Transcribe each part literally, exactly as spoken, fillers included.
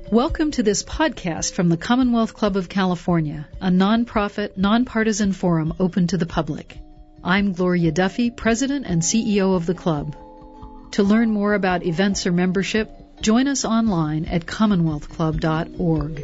Welcome to this podcast from the Commonwealth Club of California, a nonprofit, nonpartisan forum open to the public. I'm Gloria Duffy, President and C E O of the club. To learn more about events or membership, join us online at commonwealth club dot org.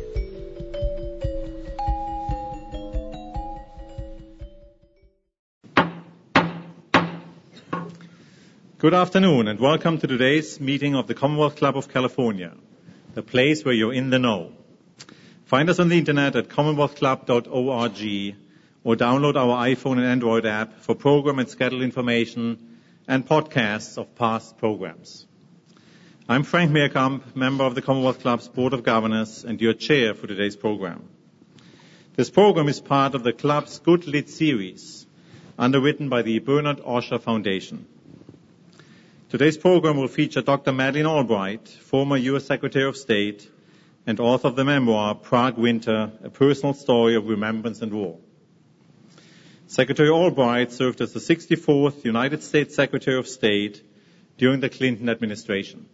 Good afternoon and welcome to today's meeting of the Commonwealth Club of California, the place where you're in the know. Find us on the internet at commonwealth club dot org or download our iPhone and Android app for program and schedule information and podcasts of past programs. I'm Frank Meerkamp, member of the Commonwealth Club's Board of Governors and your chair for today's program. This program is part of the club's Good Lit series, underwritten by the Bernard Osher Foundation. Today's program will feature Doctor Madeleine Albright, former U S Secretary of State and author of the memoir Prague Winter, A Personal Story of Remembrance and War. Secretary Albright served as the sixty-fourth United States Secretary of State during the Clinton administration.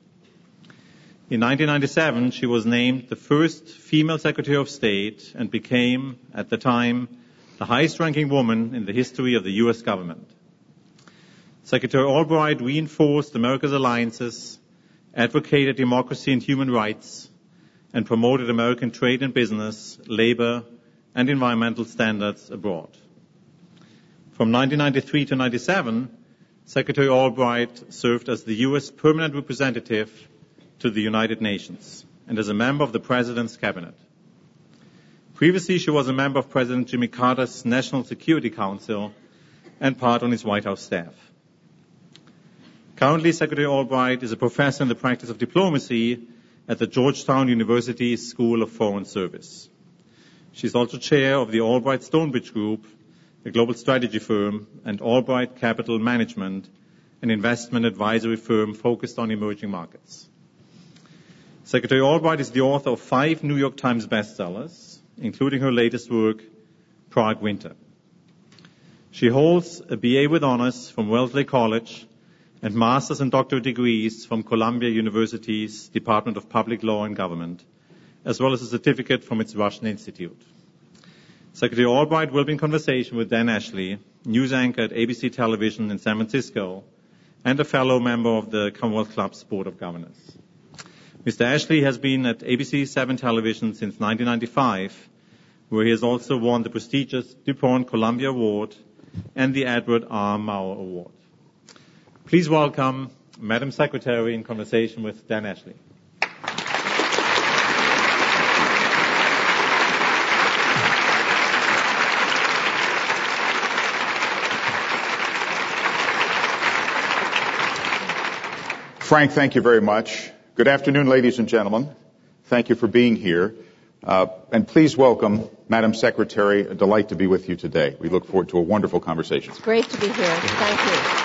In nineteen ninety-seven, she was named the first female Secretary of State and became, at the time, the highest-ranking woman in the history of the U S government. Secretary Albright reinforced America's alliances, advocated democracy and human rights, and promoted American trade and business, labor, and environmental standards abroad. From nineteen ninety-three to ninety-seven, Secretary Albright served as the U S permanent representative to the United Nations and as a member of the President's Cabinet. Previously, she was a member of President Jimmy Carter's National Security Council and part on his White House staff. Currently, Secretary Albright is a professor in the practice of diplomacy at the Georgetown University School of Foreign Service. She's also chair of the Albright Stonebridge Group, a global strategy firm, and Albright Capital Management, an investment advisory firm focused on emerging markets. Secretary Albright is the author of five New York Times bestsellers, including her latest work, Prague Winter. She holds a B A with honors from Wellesley College and master's and doctorate degrees from Columbia University's Department of Public Law and Government, as well as a certificate from its Russian Institute. Secretary Albright will be in conversation with Dan Ashley, news anchor at A B C Television in San Francisco, and a fellow member of the Commonwealth Club's Board of Governors. Mister Ashley has been at A B C seven Television since nineteen ninety-five, where he has also won the prestigious DuPont Columbia Award and the Edward R. Maurer Award. Please welcome Madam Secretary in conversation with Dan Ashley. Frank, thank you very much. Good afternoon, ladies and gentlemen. Thank you for being here. Uh, and please welcome Madam Secretary. A delight to be with you today. We look forward to a wonderful conversation. It's great to be here. Thank you.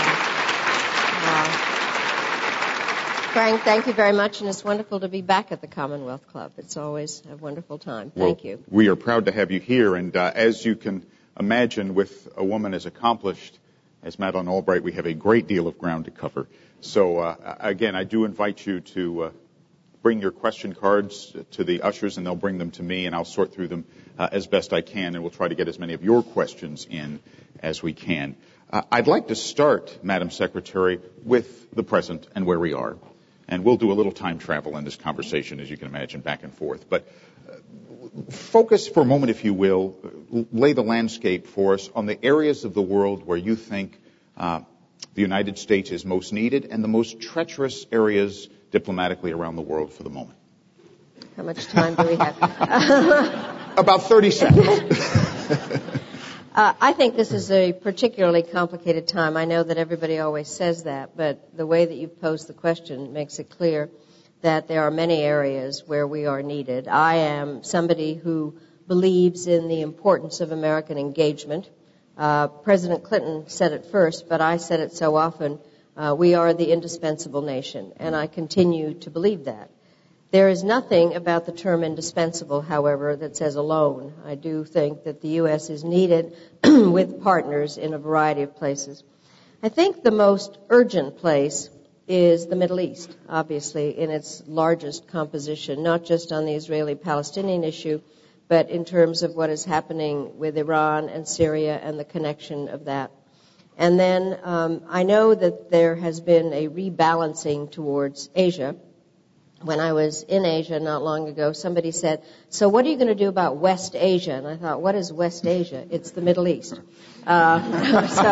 Frank, thank you very much, and it's wonderful to be back at the Commonwealth Club. It's always a wonderful time. Thank well, you. We are proud to have you here, and uh, as you can imagine, with a woman as accomplished as Madeleine Albright, we have a great deal of ground to cover. So, uh, again, I do invite you to uh, bring your question cards to the ushers, and they'll bring them to me, and I'll sort through them uh, as best I can, and we'll try to get as many of your questions in as we can. Uh, I'd like to start, Madam Secretary, with the present and where we are. And we'll do a little time travel in this conversation, as you can imagine, back and forth. But uh, focus for a moment, if you will, lay the landscape for us on the areas of the world where you think uh, the United States is most needed and the most treacherous areas diplomatically around the world for the moment. How much time do we have? About thirty seconds. Uh, I think this is a particularly complicated time. I know that everybody always says that, but the way that you've posed the question makes it clear that there are many areas where we are needed. I am somebody who believes in the importance of American engagement. Uh, President Clinton said it first, but I said it so often, uh, we are the indispensable nation, and I continue to believe that. There is nothing about the term indispensable, however, that says alone. I do think that the U S is needed with partners in a variety of places. I think the most urgent place is the Middle East, obviously, in its largest composition, not just on the Israeli-Palestinian issue, but in terms of what is happening with Iran and Syria and the connection of that. And then um, I know that there has been a rebalancing towards Asia. When I was in Asia not long ago, somebody said, so what are you going to do about West Asia? And I thought, what is West Asia? It's the Middle East. Uh, so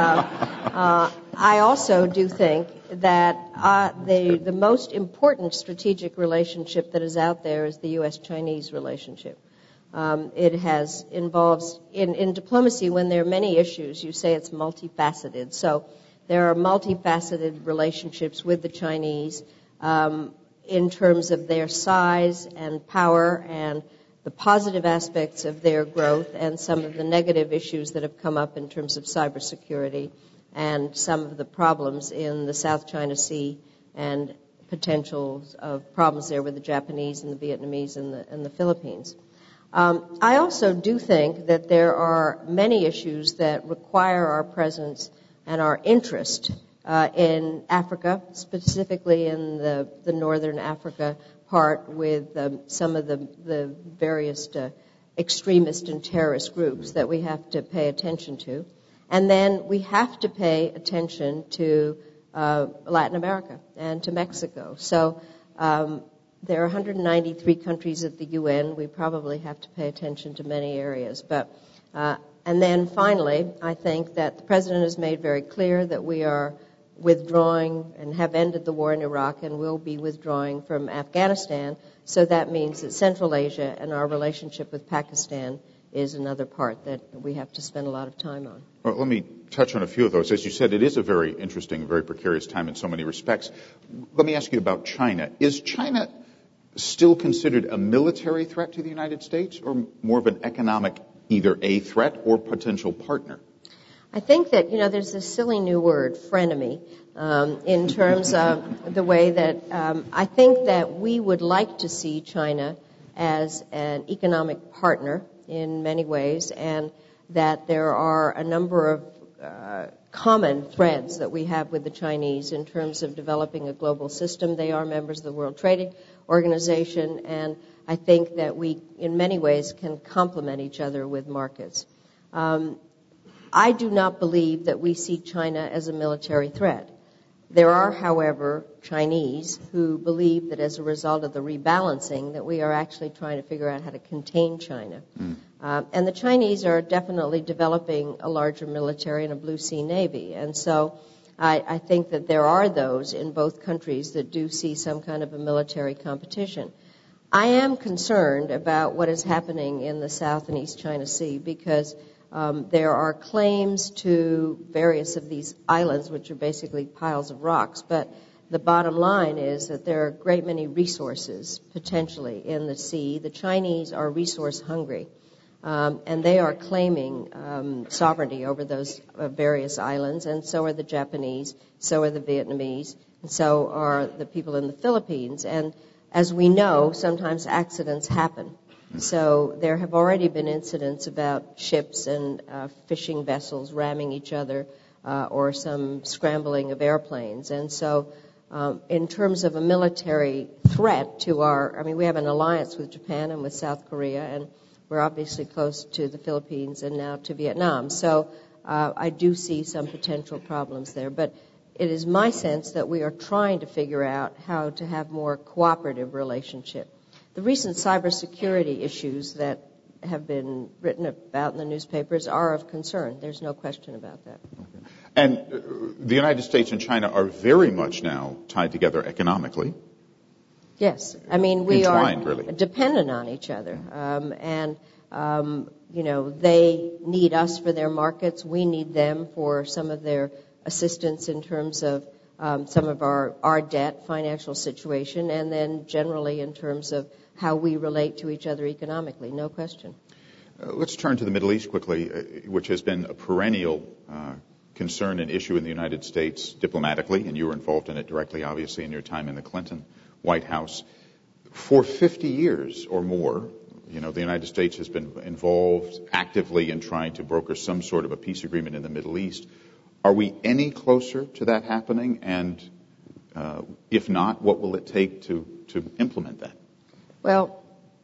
uh, uh, I also do think that uh, the, the most important strategic relationship that is out there is the U S Chinese relationship. Um, it has involves, in, in diplomacy, when there are many issues, you say it's multifaceted. So there are multifaceted relationships with the Chinese um, in terms of their size and power and the positive aspects of their growth and some of the negative issues that have come up in terms of cybersecurity and some of the problems in the South China Sea and potentials of problems there with the Japanese and the Vietnamese and the, and the Philippines. Um, I also do think that there are many issues that require our presence and our interest uh, in Africa, specifically in the, the northern Africa part with um, some of the, the various uh, extremist and terrorist groups that we have to pay attention to. And then we have to pay attention to uh, Latin America and to Mexico. So um, there are one hundred ninety-three countries at the U N. We probably have to pay attention to many areas. But uh, and then finally, I think that the President has made very clear that we are withdrawing and have ended the war in Iraq and will be withdrawing from Afghanistan. So that means that Central Asia and our relationship with Pakistan is another part that we have to spend a lot of time on. Well, let me touch on a few of those. As you said, it is a very interesting, very precarious time in so many respects. Let me ask you about China. Is China still considered a military threat to the United States or more of an economic, either a threat or potential partner? I think that, you know, there's this silly new word, frenemy, um, in terms of the way that um, I think that we would like to see China as an economic partner in many ways, and that there are a number of uh, common threads that we have with the Chinese in terms of developing a global system. They are members of the World Trade Organization, and I think that we, in many ways, can complement each other with markets. Um, I do not believe that we see China as a military threat. There are, however, Chinese who believe that as a result of the rebalancing that we are actually trying to figure out how to contain China. Mm. Uh, and the Chinese are definitely developing a larger military and a blue sea navy. And so I, I think that there are those in both countries that do see some kind of a military competition. I am concerned about what is happening in the South and East China Sea because Um, there are claims to various of these islands, which are basically piles of rocks, but the bottom line is that there are a great many resources potentially in the sea. The Chinese are resource hungry, um, and they are claiming um, sovereignty over those uh, various islands, and so are the Japanese, so are the Vietnamese, and so are the people in the Philippines. And as we know, sometimes accidents happen. So there have already been incidents about ships and uh, fishing vessels ramming each other uh, or some scrambling of airplanes. And so um, in terms of a military threat to our, I mean, we have an alliance with Japan and with South Korea, and we're obviously close to the Philippines and now to Vietnam. So uh, I do see some potential problems there. But it is my sense that we are trying to figure out how to have more cooperative relationship. The recent cybersecurity issues that have been written about in the newspapers are of concern. There's no question about that. Okay. And uh, the United States and China are very much now tied together economically. Yes. I mean, we Entwined, are really. dependent on each other. Um, and, um, you know, they need us for their markets. We need them for some of their assistance in terms of um, some of our, our debt, financial situation, and then generally in terms of how we relate to each other economically, no question. Uh, let's turn to the Middle East quickly, uh, which has been a perennial uh, concern and issue in the United States diplomatically, and you were involved in it directly, obviously, in your time in the Clinton White House. For fifty years or more, you know, the United States has been involved actively in trying to broker some sort of a peace agreement in the Middle East. Are we any closer to that happening? And Uh, if not, what will it take to, to implement that? Well,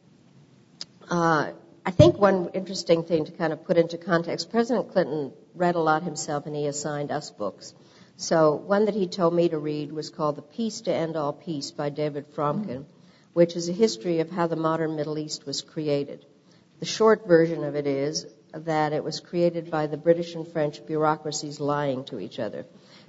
uh, I think one interesting thing to kind of put into context, President Clinton read a lot himself, and he assigned us books. So one that he told me to read was called The Peace to End All Peace by David Fromkin, which is a history of how the modern Middle East was created. The short version of it is that it was created by the British and French bureaucracies lying to each other.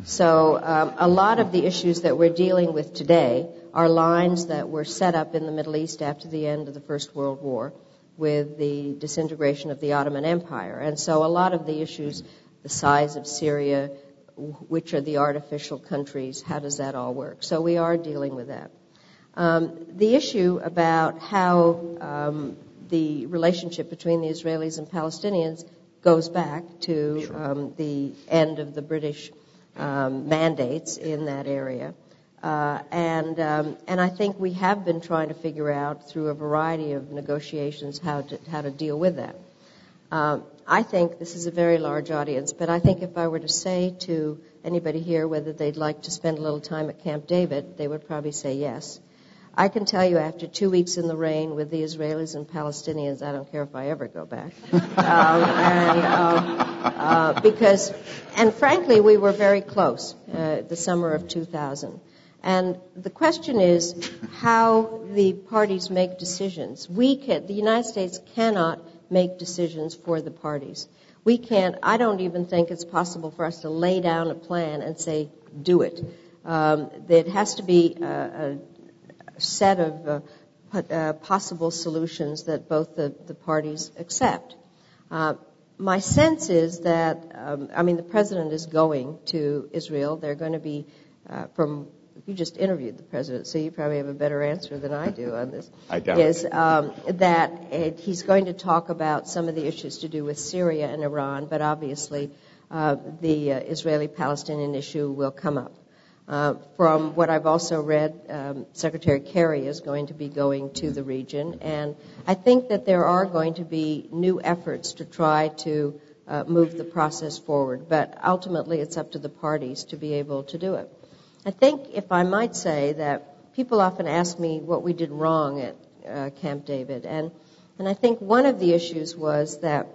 So um, a lot of the issues that we're dealing with today are lines that were set up in the Middle East after the end of the First World War with the disintegration of the Ottoman Empire. And so a lot of the issues, the size of Syria, which are the artificial countries, how does that all work? So we are dealing with that. Um, the issue about how um, the relationship between the Israelis and Palestinians goes back to Sure. um, the end of the British um, mandates in that area. Uh, and um, and I think we have been trying to figure out through a variety of negotiations how to how to deal with that. Um, I think this is a very large audience, but I think if I were to say to anybody here whether they'd like to spend a little time at Camp David, they would probably say yes. I can tell you after two weeks in the rain with the Israelis and Palestinians, I don't care if I ever go back. um, and um, uh, because, and frankly, we were very close uh, the summer of two thousand. And the question is how the parties make decisions. We can, the United States cannot make decisions for the parties. We can't, I don't even think it's possible for us to lay down a plan and say, do it. Um, it has to be a, a set of uh, uh, possible solutions that both the, the parties accept. Uh, my sense is that, um, I mean, the president is going to Israel. They're going to be, uh, from you just interviewed the president, so you probably have a better answer than I do on this. I doubt is, it. Um, that it, he's going to talk about some of the issues to do with Syria and Iran, but obviously uh, the uh, Israeli-Palestinian issue will come up. Uh, from what I've also read, um, Secretary Kerry is going to be going to the region, and I think that there are going to be new efforts to try to uh, move the process forward, but ultimately it's up to the parties to be able to do it. I think, if I might say, that people often ask me what we did wrong at uh, Camp David, and and I think one of the issues was that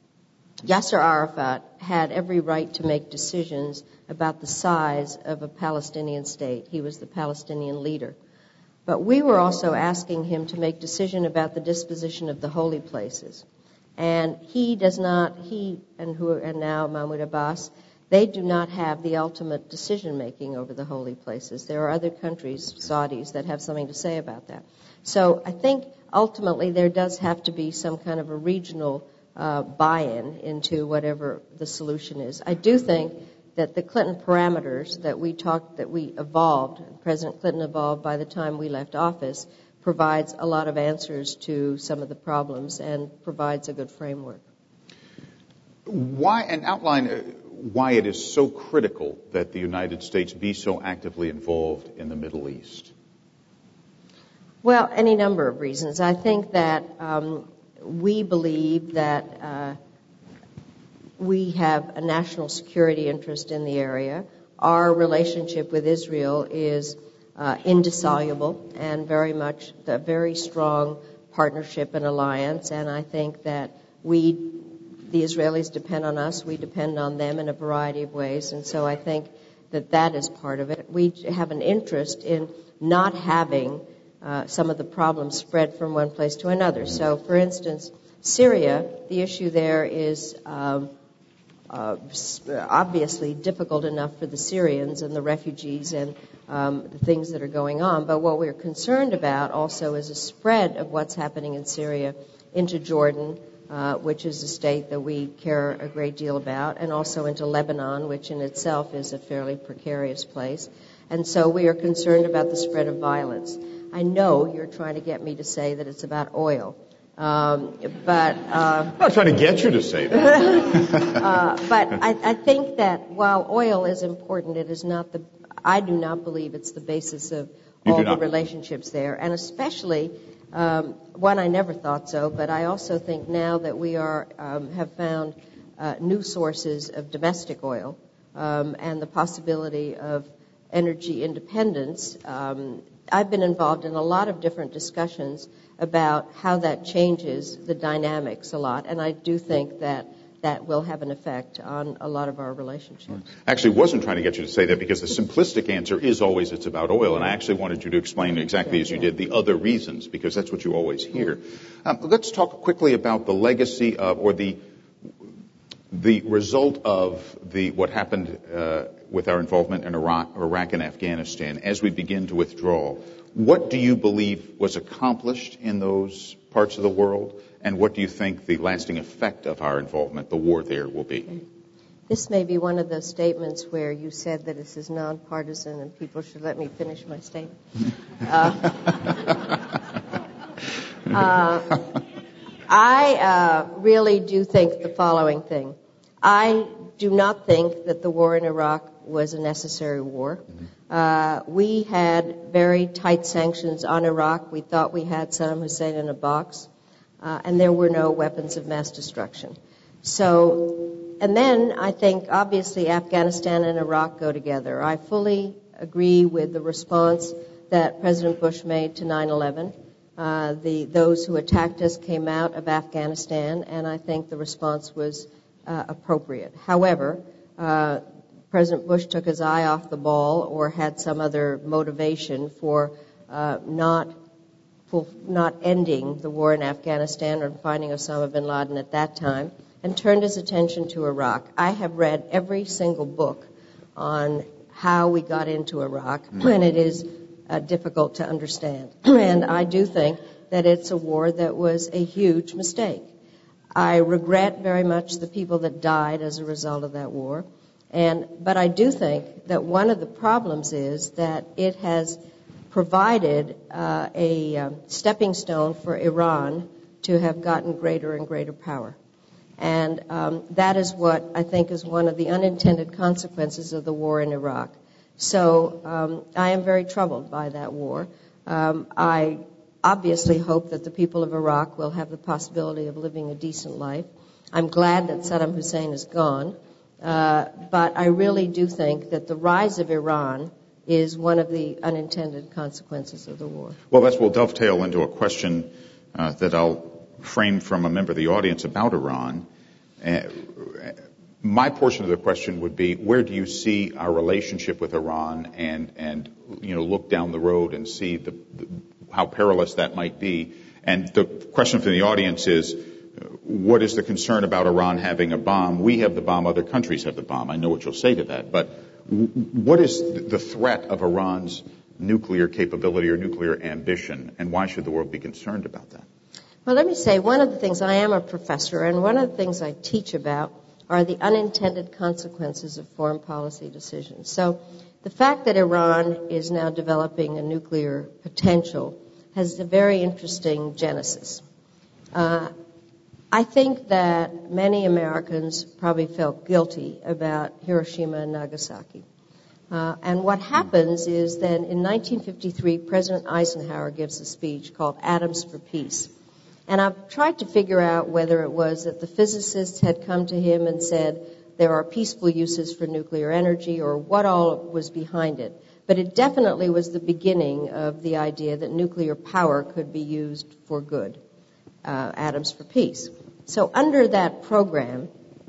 Yasser Arafat had every right to make decisions about the size of a Palestinian state. He was the Palestinian leader. But we were also asking him to make decision about the disposition of the holy places. And he does not, he and who and now Mahmoud Abbas, they do not have the ultimate decision-making over the holy places. There are other countries, Saudis, that have something to say about that. So I think ultimately there does have to be some kind of a regional uh, buy-in into whatever the solution is. I do think that the Clinton parameters that we talked, that we evolved, President Clinton evolved by the time we left office, provides a lot of answers to some of the problems and provides a good framework. Why, and outline uh, why it is so critical that the United States be so actively involved in the Middle East. Well, any number of reasons. I think that um, we believe that uh, we have a national security interest in the area. Our relationship with Israel is uh, indissoluble and very much a very strong partnership and alliance, and I think that we the Israelis depend on us, we depend on them in a variety of ways, and so I think that that is part of it. We have an interest in not having uh, some of the problems spread from one place to another. So, for instance, Syria, the issue there is um, uh, obviously difficult enough for the Syrians and the refugees and um, the things that are going on, but what we're concerned about also is a spread of what's happening in Syria into Jordan, Uh, which is a state that we care a great deal about, and also into Lebanon, which in itself is a fairly precarious place. And so we are concerned about the spread of violence. I know you're trying to get me to say that it's about oil, um, but... Uh, I'm not trying to get you to say that. uh, but I, I think that while oil is important, it is not the... I do not believe it's the basis of You all do the not. relationships there, and especially... Um, one, I never thought so, but I also think now that we are um, have found uh, new sources of domestic oil um, and the possibility of energy independence, um, I've been involved in a lot of different discussions about how that changes the dynamics a lot, and I do think that that will have an effect on a lot of our relationships. I actually wasn't trying to get you to say that because the simplistic answer is always it's about oil, and I actually wanted you to explain exactly as you did the other reasons, because that's what you always hear. Um, let's talk quickly about the legacy of, or the the result of the what happened uh, with our involvement in Iraq, Iraq and Afghanistan as we begin to withdraw. What do you believe was accomplished in those parts of the world? And what do you think the lasting effect of our involvement, the war there, will be? This may be one of those statements where you said that this is nonpartisan and people should let me finish my statement. uh, uh, I uh, really do think the following thing. I do not think that the war in Iraq was a necessary war. Uh, we had very tight sanctions on Iraq. We thought we had Saddam Hussein in a box. Uh, and there were no weapons of mass destruction. So, and then I think obviously Afghanistan and Iraq go together. I fully agree with the response that President Bush made to nine eleven. Uh, the those who attacked us came out of Afghanistan, and I think the response was uh, appropriate. However, uh, President Bush took his eye off the ball or had some other motivation for uh, not not ending the war in Afghanistan or finding Osama bin Laden at that time, and turned his attention to Iraq. I have read every single book on how we got into Iraq, and it is uh, difficult to understand. And I do think that it's a war that was a huge mistake. I regret very much the people that died as a result of that war, and but I do think that one of the problems is that it has provided uh, a uh, stepping stone for Iran to have gotten greater and greater power. And um, that is what I think is one of the unintended consequences of the war in Iraq. So um, I am very troubled by that war. Um, I obviously hope that the people of Iraq will have the possibility of living a decent life. I'm glad that Saddam Hussein is gone, uh, but I really do think that the rise of Iran is one of the unintended consequences of the war. Well, that will dovetail into a question uh, that I'll frame from a member of the audience about Iran. Uh, my portion of the question would be, where do you see our relationship with Iran, and, and you know, look down the road and see the, the, how perilous that might be? And the question from the audience is, what is the concern about Iran having a bomb? We have the bomb, other countries have the bomb. I know what you'll say to that, but what is the threat of Iran's nuclear capability or nuclear ambition, and why should the world be concerned about that? Well, let me say, one of the things, I am a professor, and one of the things I teach about are the unintended consequences of foreign policy decisions. So the fact that Iran is now developing a nuclear potential has a very interesting genesis. Uh, I think that many Americans probably felt guilty about Hiroshima and Nagasaki. Uh, and what happens is that in nineteen fifty-three, President Eisenhower gives a speech called Atoms for Peace. And I've tried to figure out whether it was that the physicists had come to him and said there are peaceful uses for nuclear energy, or what all was behind it. But it definitely was the beginning of the idea that nuclear power could be used for good. Uh, Atoms for Peace. So under that program,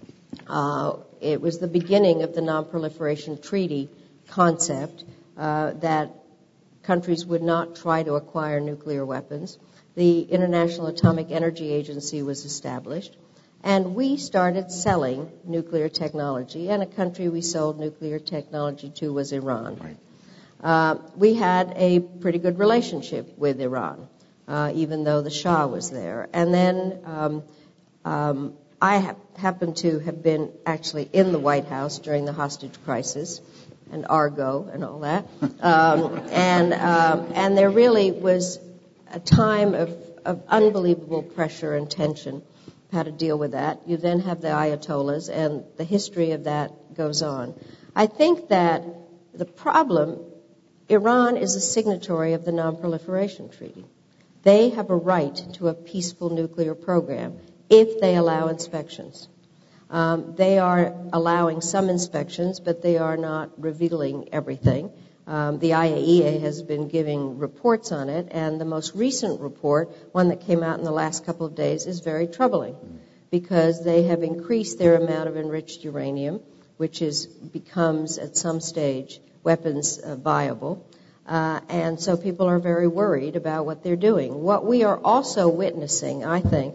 uh, it was the beginning of the Non-Proliferation Treaty concept uh, that countries would not try to acquire nuclear weapons. The International Atomic Energy Agency was established, and we started selling nuclear technology, and a country we sold nuclear technology to was Iran. Right. Uh, we had a pretty good relationship with Iran. Uh, even though the Shah was there. And then um, um, I ha- happened to have been actually in the White House during the hostage crisis, and Argo and all that. Um, and um, and there really was a time of, of unbelievable pressure and tension, how to deal with that. You then have the Ayatollahs, and the history of that goes on. I think that the problem, Iran is a signatory of the Non-Proliferation Treaty. They have a right to a peaceful nuclear program if they allow inspections. Um, they are allowing some inspections, but they are not revealing everything. Um, the I A E A has been giving reports on it, and the most recent report, one that came out in the last couple of days, is very troubling because they have increased their amount of enriched uranium, which is becomes at some stage weapons uh, viable. Uh, and so people are very worried about what they're doing. What we are also witnessing, I think,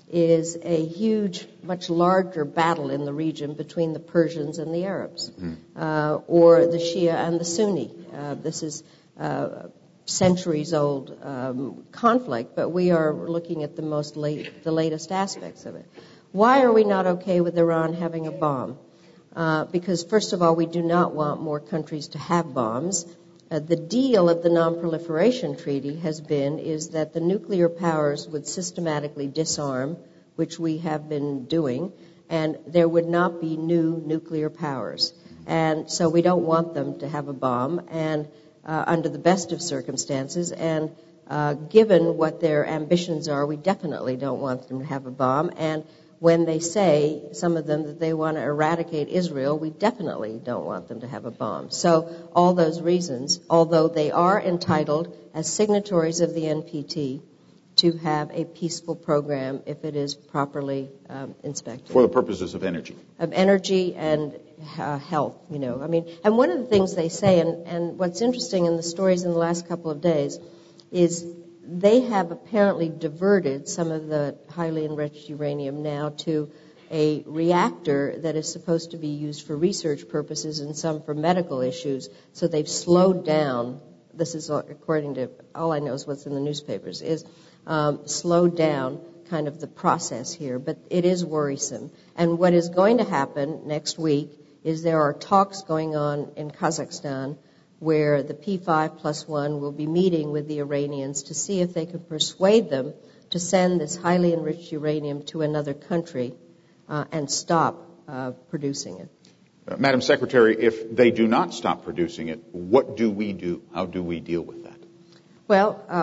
is a huge, much larger battle in the region between the Persians and the Arabs, mm-hmm. uh, or the Shia and the Sunni. Uh, this is uh, centuries-old um, conflict, but we are looking at the most late, the latest aspects of it. Why are we not okay with Iran having a bomb? Uh, because, first of all, we do not want more countries to have bombs. Uh, the deal of the Non-Proliferation Treaty has been is that the nuclear powers would systematically disarm, which we have been doing, and there would not be new nuclear powers. And so we don't want them to have a bomb, and uh, under the best of circumstances, and uh, given what their ambitions are, we definitely don't want them to have a bomb. And when they say, some of them, that they want to eradicate Israel, we definitely don't want them to have a bomb. So all those reasons, although they are entitled as signatories of the N P T to have a peaceful program if it is properly um, inspected. For the purposes of energy. Of energy and uh, health, you know. I mean, and one of the things they say, and, and what's interesting in the stories in the last couple of days, is they have apparently diverted some of the highly enriched uranium now to a reactor that is supposed to be used for research purposes and some for medical issues. So they've slowed down, this is according to, all I know is what's in the newspapers, is um, slowed down kind of the process here. But it is worrisome. And what is going to happen next week is there are talks going on in Kazakhstan where the P five plus one will be meeting with the Iranians to see if they can persuade them to send this highly enriched uranium to another country uh, and stop uh, producing it. Uh, Madam Secretary, if they do not stop producing it, what do we do? How do we deal with that? Well, uh,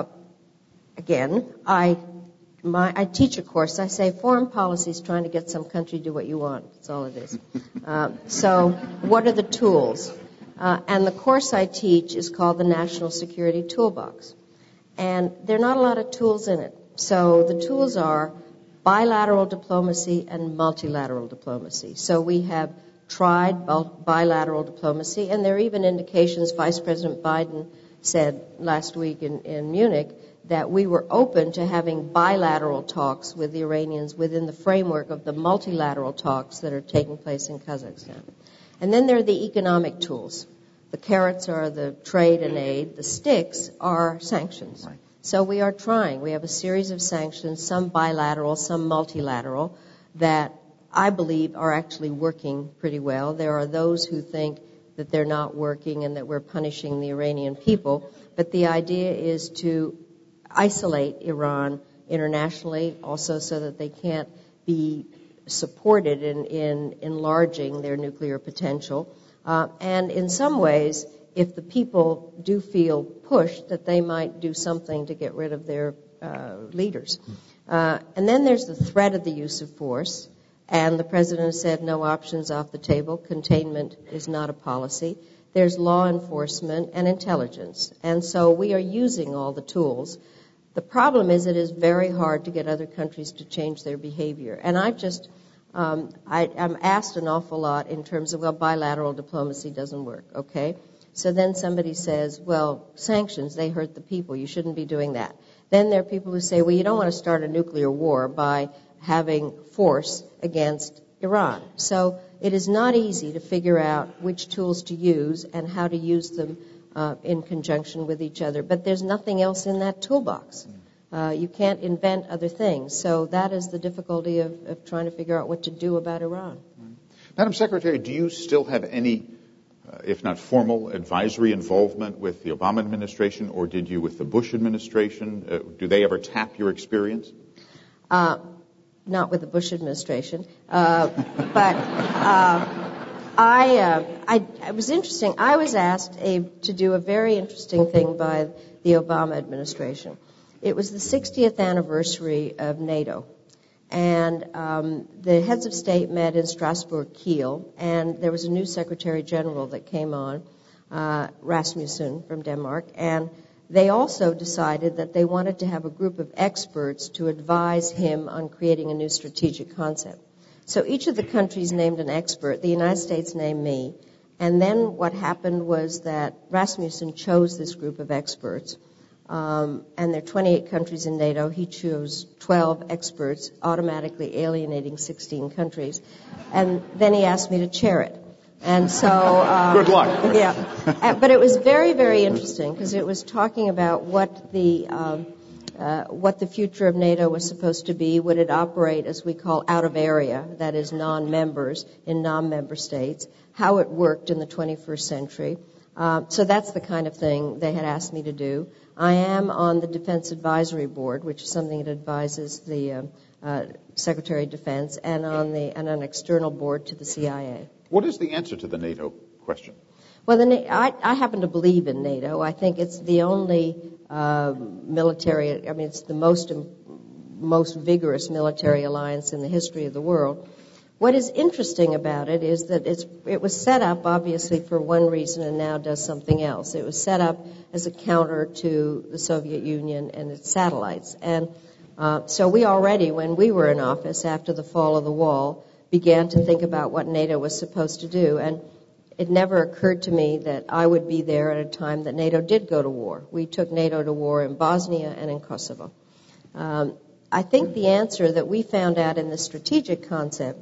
again, I my, I teach a course. I say foreign policy is trying to get some country to do what you want. That's all it is. uh, so what are the tools? Uh, and the course I teach is called the National Security Toolbox. And there are not a lot of tools in it. So the tools are bilateral diplomacy and multilateral diplomacy. So we have tried bilateral diplomacy, and there are even indications, Vice President Biden said last week in, in Munich, that we were open to having bilateral talks with the Iranians within the framework of the multilateral talks that are taking place in Kazakhstan. And then there are the economic tools. The carrots are the trade and aid. The sticks are sanctions. Right. So we are trying. We have a series of sanctions, some bilateral, some multilateral, that I believe are actually working pretty well. There are those who think that they're not working and that we're punishing the Iranian people. But the idea is to isolate Iran internationally also so that they can't be supported in, in enlarging their nuclear potential. Uh, and in some ways, if the people do feel pushed, that they might do something to get rid of their uh, leaders. Uh, and then there's the threat of the use of force. And the president said no options off the table. Containment is not a policy. There's law enforcement and intelligence. And so we are using all the tools. The problem is it is very hard to get other countries to change their behavior. And I've just, um, I, I'm asked an awful lot in terms of, well, bilateral diplomacy doesn't work, okay? So then somebody says, well, sanctions, they hurt the people. You shouldn't be doing that. Then there are people who say, well, you don't want to start a nuclear war by having force against Iran. So it is not easy to figure out which tools to use and how to use them uh, in conjunction with each other. But there's nothing else in that toolbox. Uh, you can't invent other things. So that is the difficulty of, of trying to figure out what to do about Iran. Madam Secretary, do you still have any, uh, if not formal, advisory involvement with the Obama administration, or did you with the Bush administration? Uh, do they ever tap your experience? Uh, not with the Bush administration. Uh, but uh, I, uh, I, it was interesting. I was asked a, to do a very interesting thing by the Obama administration. It was the sixtieth anniversary of NATO. And um, the heads of state met in Strasbourg, Kiel, and there was a new Secretary General that came on. uh, Rasmussen from Denmark, and they also decided that they wanted to have a group of experts to advise him on creating a new strategic concept. So each of the countries named an expert. The United States named me. And then what happened was that Rasmussen chose this group of experts. Um, and there are twenty-eight countries in NATO. He chose twelve experts, automatically alienating sixteen countries. And then he asked me to chair it. And so... Um, Good luck. Yeah. But it was very, very interesting because it was talking about what the... Um, Uh, what the future of NATO was supposed to be. Would it operate, as we call, out of area, that is non-members, in non-member states, how it worked in the twenty-first century. Uh, so that's the kind of thing they had asked me to do. I am on the Defense Advisory Board, which is something that advises the uh, uh, Secretary of Defense, and on the and an external board to the C I A. What is the answer to the NATO question? Well, the, I, I happen to believe in NATO. I think it's the only uh, military, I mean, it's the most most vigorous military alliance in the history of the world. What is interesting about it is that it's, it was set up, obviously, for one reason and now does something else. It was set up as a counter to the Soviet Union and its satellites. And uh, so we already, when we were in office after the fall of the wall, began to think about what NATO was supposed to do. And it never occurred to me that I would be there at a time that NATO did go to war. We took NATO to war in Bosnia and in Kosovo. Um, I think the answer that we found out in the strategic concept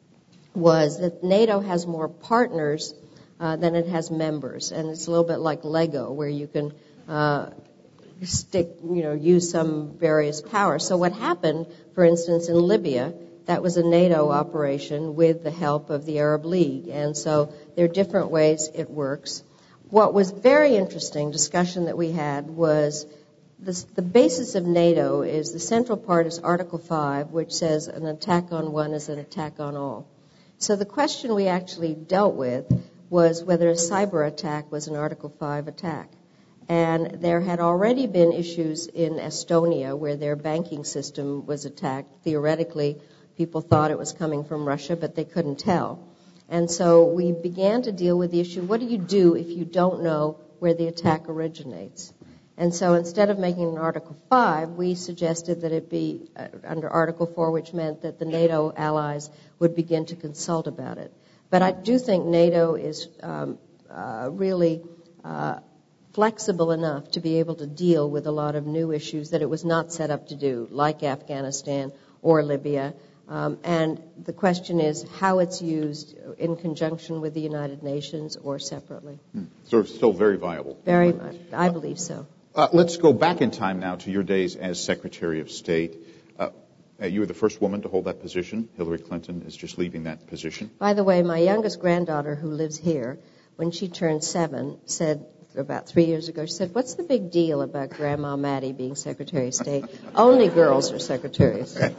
was that NATO has more partners uh, than it has members, and it's a little bit like Lego, where you can uh, stick, you know, use some various powers. So what happened, for instance, in Libya, that was a NATO operation with the help of the Arab League, and so there are different ways it works. What was very interesting discussion that we had was this, the basis of NATO is the central part is Article five, which says an attack on one is an attack on all. So the question we actually dealt with was whether a cyber attack was an Article five attack. And there had already been issues in Estonia where their banking system was attacked. Theoretically, people thought it was coming from Russia, but they couldn't tell. And so we began to deal with the issue, what do you do if you don't know where the attack originates? And so instead of making an Article five, we suggested that it be uh, under Article four, which meant that the NATO allies would begin to consult about it. But I do think NATO is um, uh, really uh, flexible enough to be able to deal with a lot of new issues that it was not set up to do, like Afghanistan or Libya. Um, and the question is how it's used in conjunction with the United Nations or separately. Hmm. So it's still very viable. Very much. I believe so. Uh, let's go back in time now to your days as Secretary of State. Uh, you were the first woman to hold that position. Hillary Clinton is just leaving that position. By the way, my youngest granddaughter, who lives here, when she turned seven, said about three years ago, she said, what's the big deal about Grandma Maddie being Secretary of State? Only girls are Secretary of State.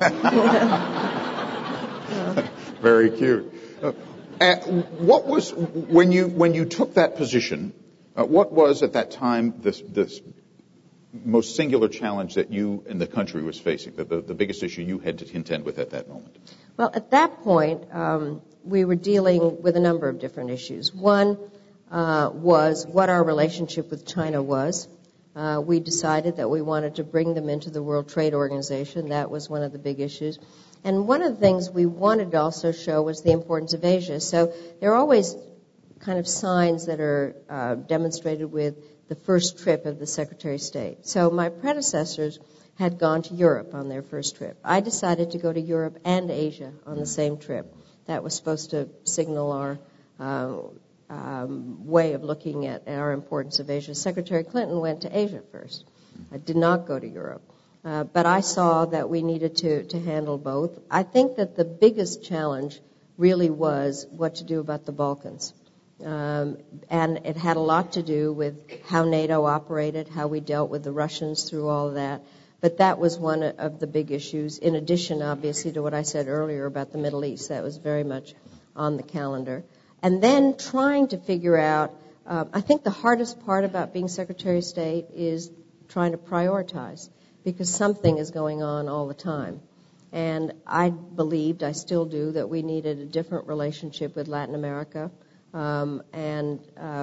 Very cute. Uh, uh, what was, when you when you took that position, uh, what was at that time this, this most singular challenge that you and the country was facing, the, the, the biggest issue you had to contend with at that moment? Well, at that point, um, we were dealing with a number of different issues. One uh, was what our relationship with China was. Uh, we decided that we wanted to bring them into the World Trade Organization. That was one of the big issues. And one of the things we wanted to also show was the importance of Asia. So there are always kind of signs that are uh, demonstrated with the first trip of the Secretary of State. So my predecessors had gone to Europe on their first trip. I decided to go to Europe and Asia on the same trip. That was supposed to signal our uh, um, way of looking at our importance of Asia. Secretary Clinton went to Asia first. I did not go to Europe. Uh, but I saw that we needed to, to handle both. I think that the biggest challenge really was what to do about the Balkans. Um, and it had a lot to do with how NATO operated, how we dealt with the Russians through all of that. But that was one of the big issues, in addition, obviously, to what I said earlier about the Middle East. That was very much on the calendar. And then trying to figure out, uh, I think the hardest part about being Secretary of State is trying to prioritize, because something is going on all the time. And I believed, I still do, that we needed a different relationship with Latin America. Um, and uh,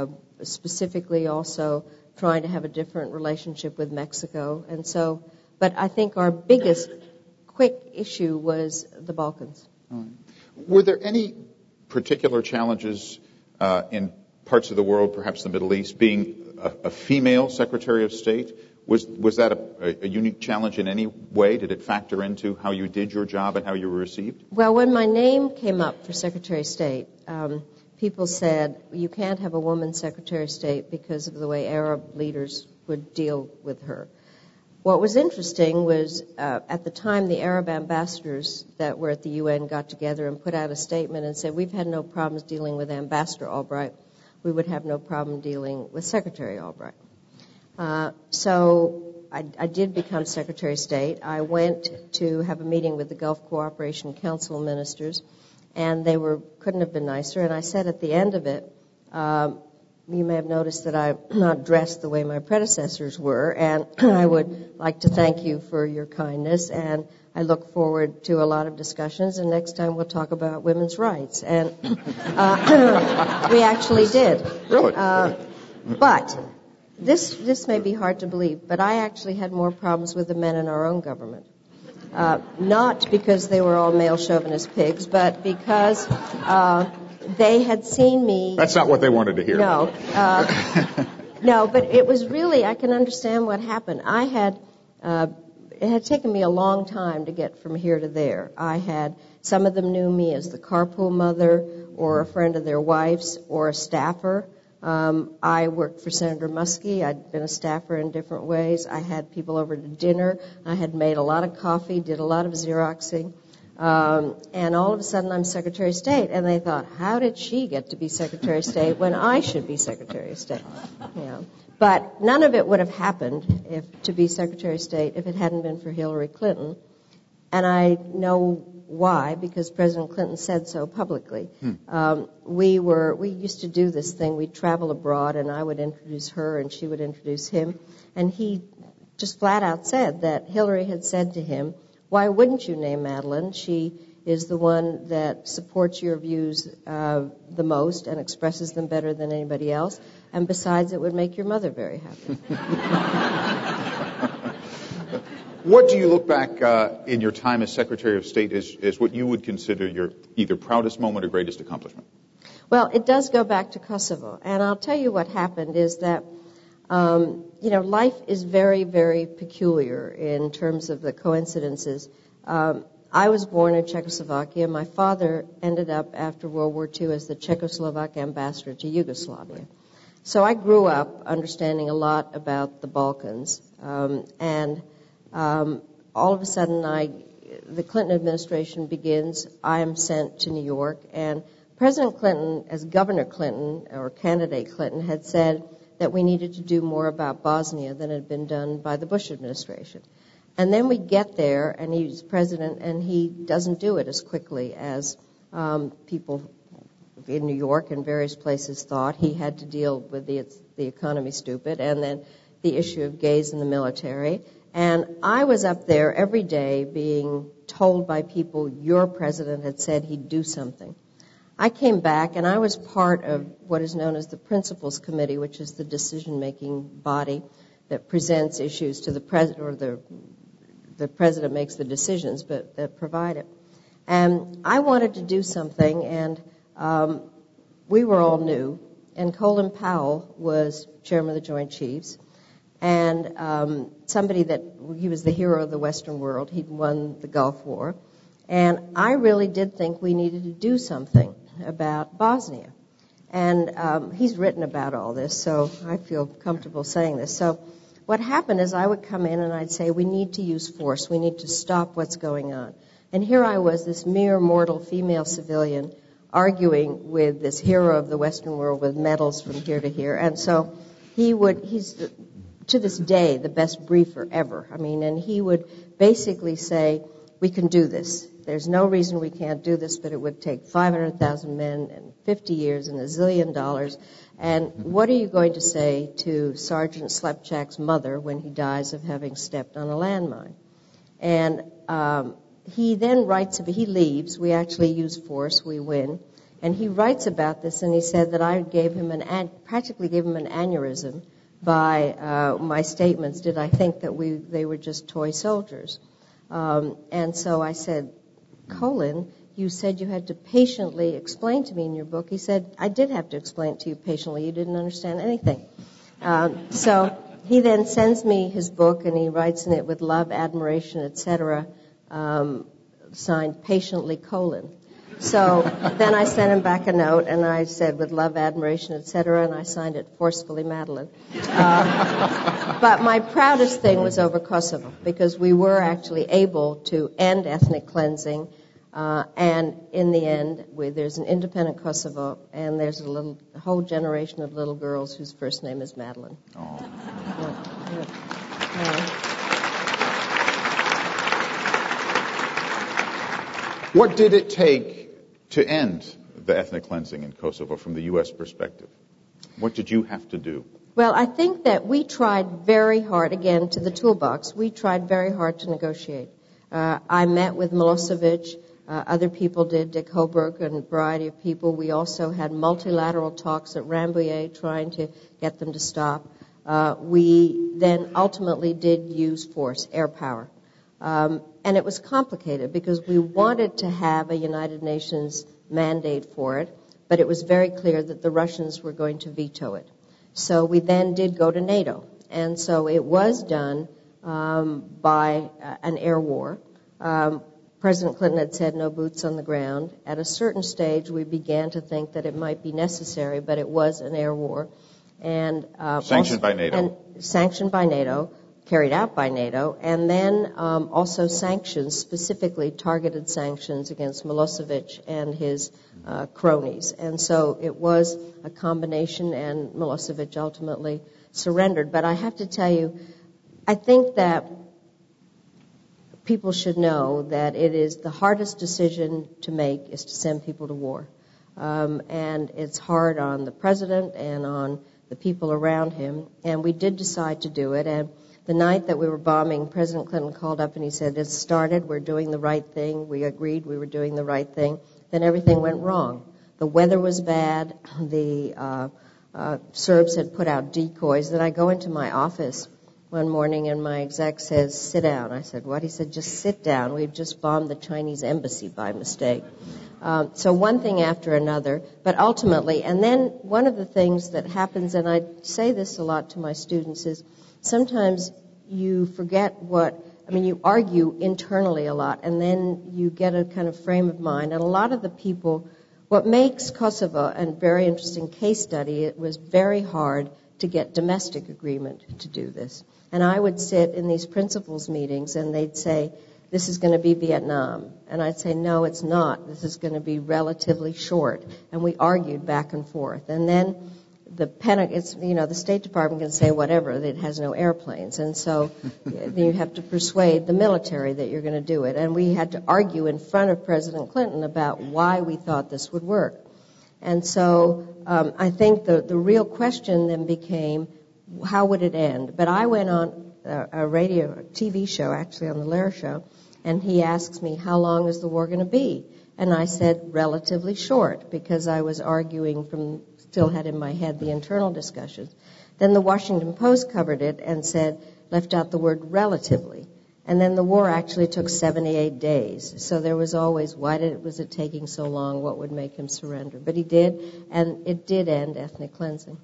specifically also trying to have a different relationship with Mexico. And so, but I think our biggest quick issue was the Balkans. Right. Were there any particular challenges uh, in parts of the world, perhaps the Middle East, being a, a female Secretary of State? Was was that a, a unique challenge in any way? Did it factor into how you did your job and how you were received? Well, when my name came up for Secretary of State, um, people said, you can't have a woman Secretary of State because of the way Arab leaders would deal with her. What was interesting was uh, at the time the Arab ambassadors that were at the U N got together and put out a statement and said, we've had no problems dealing with Ambassador Albright. We would have no problem dealing with Secretary Albright. Uh, so I, I did become Secretary of State. I went to have a meeting with the Gulf Cooperation Council ministers, and they were couldn't have been nicer. And I said at the end of it, um, you may have noticed that I'm not dressed the way my predecessors were, and I would like to thank you for your kindness, and I look forward to a lot of discussions, and next time we'll talk about women's rights. And uh, we actually did. Really? Uh, but this this may be hard to believe, but I actually had more problems with the men in our own government. Uh, not because they were all male chauvinist pigs, but because uh, they had seen me. That's not what they wanted to hear. No. Uh, no, but it was really, I can understand what happened. I had, uh, it had taken me a long time to get from here to there. I had, some of them knew me as the carpool mother or a friend of their wife's or a staffer. Um, I worked for Senator Muskie. I'd been a staffer in different ways. I had people over to dinner. I had made a lot of coffee, did a lot of Xeroxing. Um, and all of a sudden I'm Secretary of State. And they thought, how did she get to be Secretary of State when I should be Secretary of State? You know. But none of it would have happened if to be Secretary of State if it hadn't been for Hillary Clinton. And I know why, because President Clinton said so publicly. Hmm. Um, we were, we used to do this thing. We'd travel abroad, and I would introduce her, and she would introduce him. And he just flat out said that Hillary had said to him, why wouldn't you name Madeleine? She is the one that supports your views uh, the most and expresses them better than anybody else. And besides, it would make your mother very happy. What do you look back uh, in your time as Secretary of State as, as what you would consider your either proudest moment or greatest accomplishment? Well, it does go back to Kosovo. And I'll tell you what happened is that, um, you know, life is very, very peculiar in terms of the coincidences. Um, I was born in Czechoslovakia. My father ended up after World War Two as the Czechoslovak ambassador to Yugoslavia. So I grew up understanding a lot about the Balkans. Um, and Um, all of a sudden, I, the Clinton administration begins. I am sent to New York, and President Clinton, as Governor Clinton, or candidate Clinton, had said that we needed to do more about Bosnia than had been done by the Bush administration. And then we get there, and he's president, and he doesn't do it as quickly as um, people in New York and various places thought. He had to deal with the, the economy stupid, and then the issue of gays in the military. And I was up there every day being told by people, your president had said he'd do something. I came back, and I was part of what is known as the Principals Committee, which is the decision-making body that presents issues to the president, or the the president makes the decisions, but that provide it. And I wanted to do something, and um, we were all new, and Colin Powell was chairman of the Joint Chiefs. And um, somebody that, he was the hero of the Western world. He'd won the Gulf War. And I really did think we needed to do something about Bosnia. And um, he's written about all this, so I feel comfortable saying this. So what happened is I would come in and I'd say, we need to use force. We need to stop what's going on. And here I was, this mere mortal female civilian, arguing with this hero of the Western world with medals from here to here. And so he would, he's... to this day, the best briefer ever. I mean, and he would basically say, we can do this. There's no reason we can't do this, but it would take five hundred thousand men and fifty years and a zillion dollars. And what are you going to say to Sergeant Slepchak's mother when he dies of having stepped on a landmine? And um, he then writes, he leaves. We actually use force. We win. And he writes about this, and he said that I gave him an an, practically gave him an aneurysm by uh, my statements. Did I think that we they were just toy soldiers? Um, and so I said, Colin, you said you had to patiently explain to me in your book. He said, I did have to explain it to you patiently. You didn't understand anything. Um, so he then sends me his book, and he writes in it with love, admiration, et cetera, um, signed patiently Colin. So then I sent him back a note, and I said, with love, admiration, et cetera, and I signed it forcefully Madeline. Uh, but my proudest thing was over Kosovo, because we were actually able to end ethnic cleansing, uh, and in the end, we, there's an independent Kosovo, and there's a little a whole generation of little girls whose first name is Madeline. Oh. Yeah, yeah. Uh, What did it take to end the ethnic cleansing in Kosovo from the U S perspective? What did you have to do? Well, I think that we tried very hard, again, to the toolbox, we tried very hard to negotiate. Uh, I met with Milosevic, uh, other people did, Dick Holbrooke and a variety of people. We also had multilateral talks at Rambouillet trying to get them to stop. Uh, we then ultimately did use force, air power. Um, and it was complicated because we wanted to have a United Nations mandate for it, but it was very clear that the Russians were going to veto it. So we then did go to NATO. And so it was done um, by uh, an air war. Um, President Clinton had said no boots on the ground. At a certain stage, we began to think that it might be necessary, but it was an air war. And uh, Sanctioned also, by NATO. And sanctioned by NATO. Carried out by NATO, and then um, also sanctions, specifically targeted sanctions against Milosevic and his uh, cronies. And so it was a combination, and Milosevic ultimately surrendered. But I have to tell you, I think that people should know that it is the hardest decision to make is to send people to war. Um, and it's hard on the president and on the people around him. And we did decide to do it. And the night that we were bombing, President Clinton called up and he said, it started, we're doing the right thing. We agreed we were doing the right thing. Then everything went wrong. The weather was bad. The uh, uh, Serbs had put out decoys. Then I go into my office one morning and my exec says, sit down. I said, what? He said, just sit down. We've just bombed the Chinese embassy by mistake. Um, so one thing after another, but ultimately, and then one of the things that happens, and I say this a lot to my students, is sometimes you forget what, I mean, you argue internally a lot, and then you get a kind of frame of mind. And a lot of the people, what makes Kosovo a very interesting case study, it was very hard to get domestic agreement to do this. And I would sit in these principals meetings, and they'd say, this is going to be Vietnam. And I'd say, no, it's not. This is going to be relatively short. And we argued back and forth. And then the Pentagon, it's, you know, the State Department can say whatever, it has no airplanes. And so you have to persuade the military that you're going to do it. And we had to argue in front of President Clinton about why we thought this would work. And so um, I think the, the real question then became, how would it end? But I went on a, a radio, a T V show, actually on the Lehrer Show, and he asks me, how long is the war going to be? And I said, relatively short, because I was arguing from, still had in my head the internal discussions. Then the Washington Post covered it and said, left out the word relatively. And then the war actually took seventy-eight days. So there was always, why did it, was it taking so long? What would make him surrender? But he did, and it did end ethnic cleansing.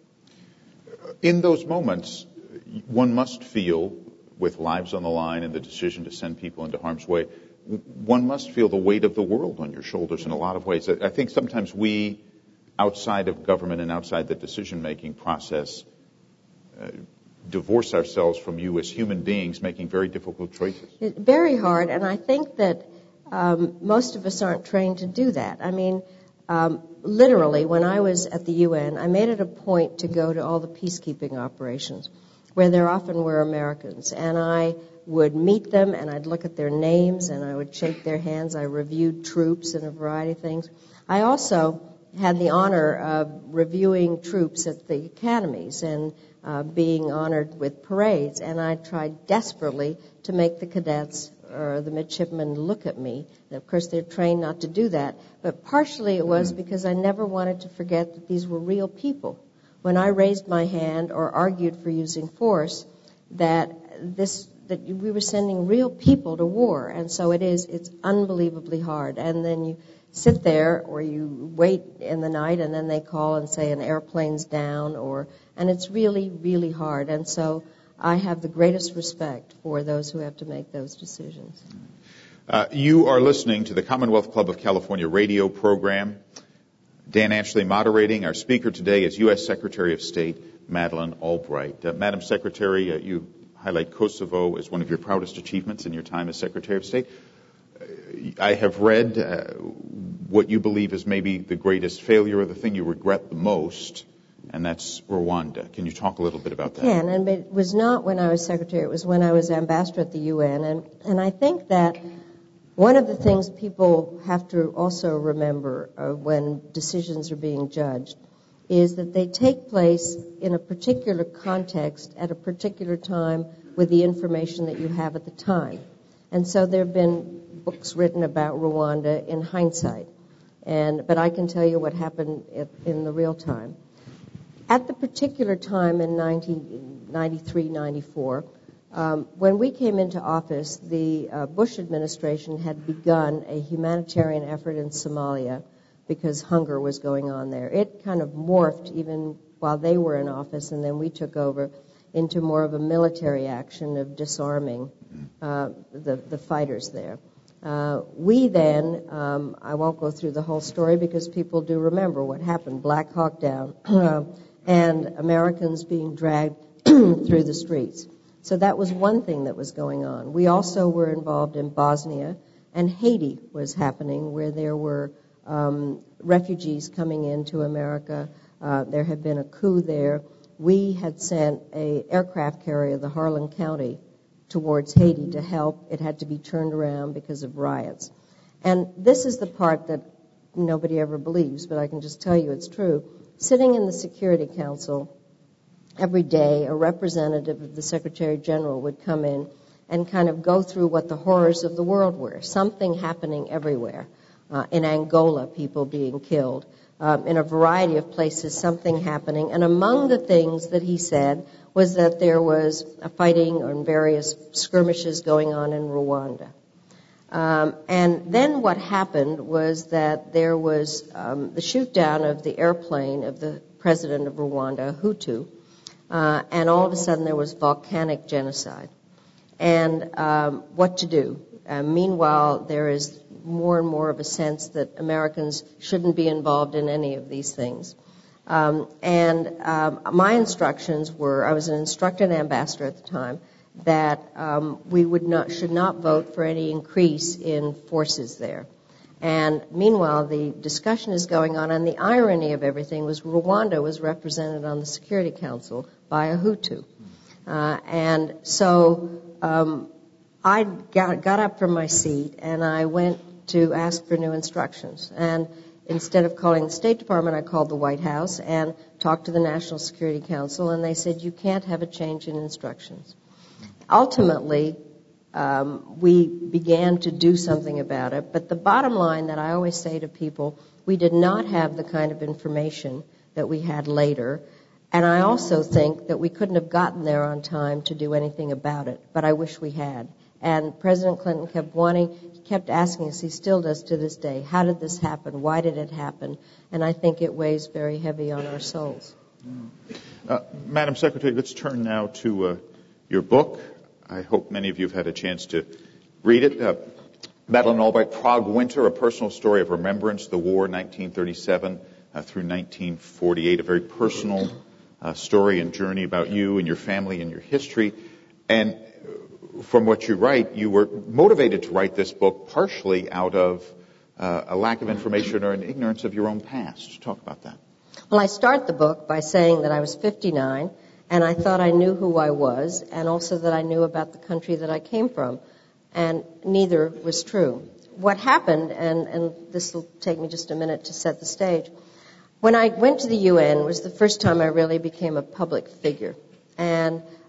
In those moments, one must feel, with lives on the line and the decision to send people into harm's way, one must feel the weight of the world on your shoulders in a lot of ways. I think sometimes we, outside of government and outside the decision-making process, uh, divorce ourselves from you as human beings making very difficult choices. It, very hard, and I think that um, most of us aren't trained to do that. I mean, um, literally, when I was at the U N, I made it a point to go to all the peacekeeping operations, where there often were Americans, and I would meet them, and I'd look at their names, and I would shake their hands. I reviewed troops and a variety of things. I also had the honor of reviewing troops at the academies and uh, being honored with parades, and I tried desperately to make the cadets or the midshipmen look at me. And of course, they're trained not to do that. But partially it was because I never wanted to forget that these were real people. When I raised my hand or argued for using force, that this that we were sending real people to war. And so it is, it's unbelievably hard. And then you sit there or you wait in the night and then they call and say an airplane's down, or and it's really, really hard. And so I have the greatest respect for those who have to make those decisions. Uh, you are listening to the Commonwealth Club of California radio program. Dan Ashley moderating. Our speaker today is U S Secretary of State Madeleine Albright. Uh, Madam Secretary, uh, you highlight Kosovo as one of your proudest achievements in your time as Secretary of State. Uh, I have read uh, what you believe is maybe the greatest failure or the thing you regret the most, and that's Rwanda. Can you talk a little bit about that? I can, and it was not when I was Secretary. It was when I was Ambassador at the U N, and, and I think that one of the things people have to also remember uh, when decisions are being judged is that they take place in a particular context at a particular time with the information that you have at the time. And so there have been books written about Rwanda in hindsight, and but I can tell you what happened in the real time. At the particular time in nineteen ninety-three ninety-four, um, when we came into office, the uh, Bush administration had begun a humanitarian effort in Somalia because hunger was going on there. It kind of morphed even while they were in office, and then we took over into more of a military action of disarming uh, the, the fighters there. Uh, we then, um, I won't go through the whole story because people do remember what happened, Black Hawk Down, and Americans being dragged through the streets. So that was one thing that was going on. We also were involved in Bosnia, and Haiti was happening, where there were um, refugees coming into America. Uh, there had been a coup there. We had sent a aircraft carrier, the Harlan County, towards Haiti to help. It had to be turned around because of riots. And this is the part that nobody ever believes, but I can just tell you it's true. Sitting in the Security Council every day, a representative of the Secretary General would come in and kind of go through what the horrors of the world were. Something happening everywhere. Uh, in Angola, people being killed. Um, in a variety of places, something happening. And among the things that he said was that there was a fighting and various skirmishes going on in Rwanda. Um, and then what happened was that there was um, the shoot down of the airplane of the president of Rwanda, Hutu, uh, and all of a sudden there was volcanic genocide. And um, what to do? Uh, meanwhile, there is more and more of a sense that Americans shouldn't be involved in any of these things. Um, and um, my instructions were, I was an instructed ambassador at the time, that um, we would not, should not vote for any increase in forces there. And meanwhile, the discussion is going on, and the irony of everything was Rwanda was represented on the Security Council by a Hutu. Uh, and so um, I got, got up from my seat, and I went to ask for new instructions. And instead of calling the State Department, I called the White House and talked to the National Security Council, and they said, you can't have a change in instructions. Ultimately, um, we began to do something about it, but the bottom line that I always say to people, we did not have the kind of information that we had later, and I also think that we couldn't have gotten there on time to do anything about it, but I wish we had. And President Clinton kept wanting, he kept asking us, he still does to this day, how did this happen? Why did it happen? And I think it weighs very heavy on our souls. Uh, Madam Secretary, let's turn now to uh, your book. I hope many of you have had a chance to read it. Uh, Madeleine Albright, Prague Winter, a personal story of remembrance, the war, nineteen thirty-seven uh, through nineteen forty-eight, a very personal uh, story and journey about you and your family and your history. And from what you write, you were motivated to write this book partially out of uh, a lack of information or an ignorance of your own past. Talk about that. Well, I start the book by saying that I was fifty-nine, and I thought I knew who I was, and also that I knew about the country that I came from, and neither was true. What happened, and, and this will take me just a minute to set the stage, when I went to the U N was the first time I really became a public figure. And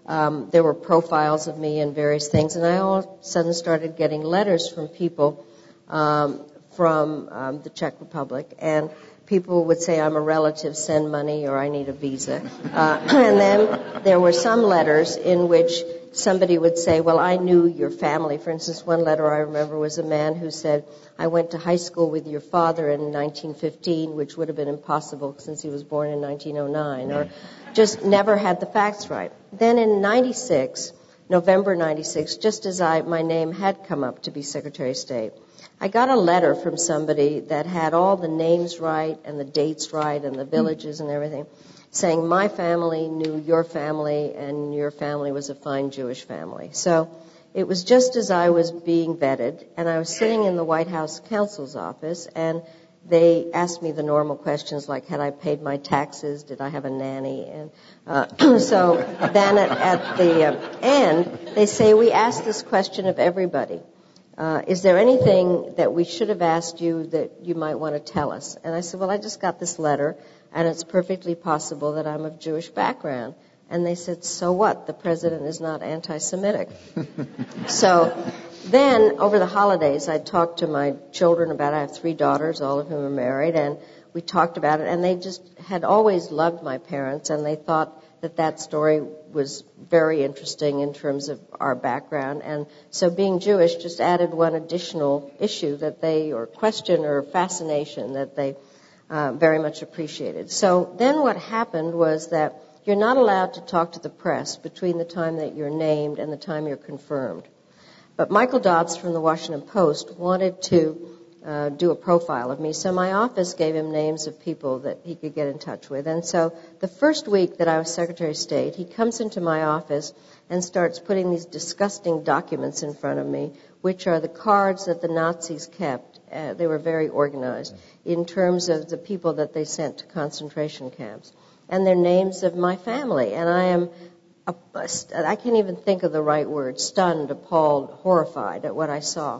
um, there were profiles of me and various things, and I all of a sudden started getting letters from people um, from um, the Czech Republic, and people would say, I'm a relative, send money, or I need a visa. Uh, and then there were some letters in which somebody would say, well, I knew your family. For instance, one letter I remember was a man who said, I went to high school with your father in nineteen fifteen, which would have been impossible since he was born in nineteen oh nine, or just never had the facts right. Then in ninety-six, November ninety-six, just as I my name had come up to be Secretary of State, I got a letter from somebody that had all the names right and the dates right and the villages and everything, saying my family knew your family and your family was a fine Jewish family. So it was just as I was being vetted, and I was sitting in the White House counsel's office, and they asked me the normal questions like, had I paid my taxes, did I have a nanny? And uh, so then at, at the uh, end, they say, we asked this question of everybody. Uh, is there anything that we should have asked you that you might want to tell us? And I said, well, I just got this letter, and it's perfectly possible that I'm of Jewish background. And they said, so what? The president is not anti-Semitic. So then, over the holidays, I talked to my children about it. I have three daughters, all of whom are married, and we talked about it. And they just had always loved my parents, and they thought that that story was very interesting in terms of our background. And so being Jewish just added one additional issue that they, or question or fascination that they uh, very much appreciated. So then what happened was that you're not allowed to talk to the press between the time that you're named and the time you're confirmed. But Michael Dobbs from the Washington Post wanted to uh, do a profile of me, so my office gave him names of people that he could get in touch with. And so the first week that I was Secretary of State, he comes into my office and starts putting these disgusting documents in front of me, which are the cards that the Nazis kept. Uh, they were very organized in terms of the people that they sent to concentration camps, and their names of my family. And I am, a, I can't even think of the right word, stunned, appalled, horrified at what I saw.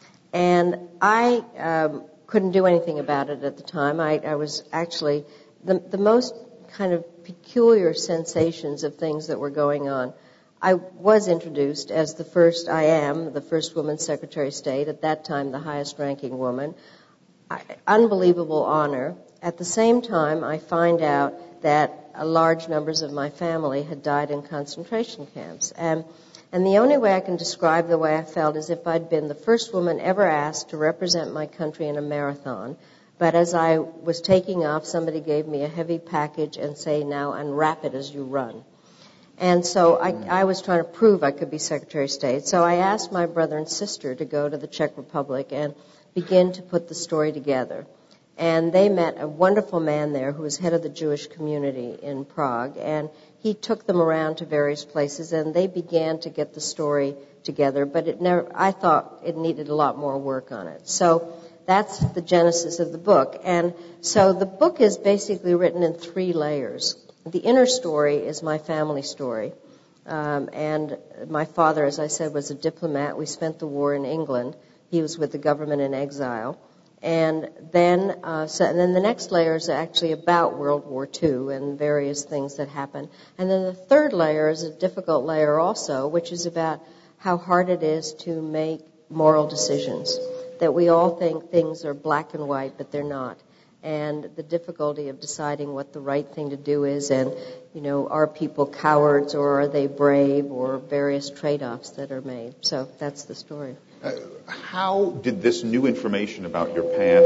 And I um, couldn't do anything about it at the time. I, I was actually, the, the most kind of peculiar sensations of things that were going on. I was introduced as the first, I am the first woman Secretary of State, at that time the highest ranking woman. I, unbelievable honor. At the same time, I find out that uh, large numbers of my family had died in concentration camps. And, and the only way I can describe the way I felt is if I'd been the first woman ever asked to represent my country in a marathon. But as I was taking off, somebody gave me a heavy package and say, now unwrap it as you run. And so I, I was trying to prove I could be Secretary of State. So I asked my brother and sister to go to the Czech Republic and begin to put the story together. And they met a wonderful man there who was head of the Jewish community in Prague. And he took them around to various places, and they began to get the story together. But it never, I thought it needed a lot more work on it. So that's the genesis of the book. And so the book is basically written in three layers. The inner story is my family story. Um, and my father, as I said, was a diplomat. We spent the war in England. He was with the government in exile. And then, uh, so, and then the next layer is actually about World War Two and various things that happened. And then the third layer is a difficult layer also, which is about how hard it is to make moral decisions. That we all think things are black and white, but they're not. And the difficulty of deciding what the right thing to do is, and, you know, are people cowards or are they brave, or various trade-offs that are made. So that's the story. Uh, how did this new information about your past,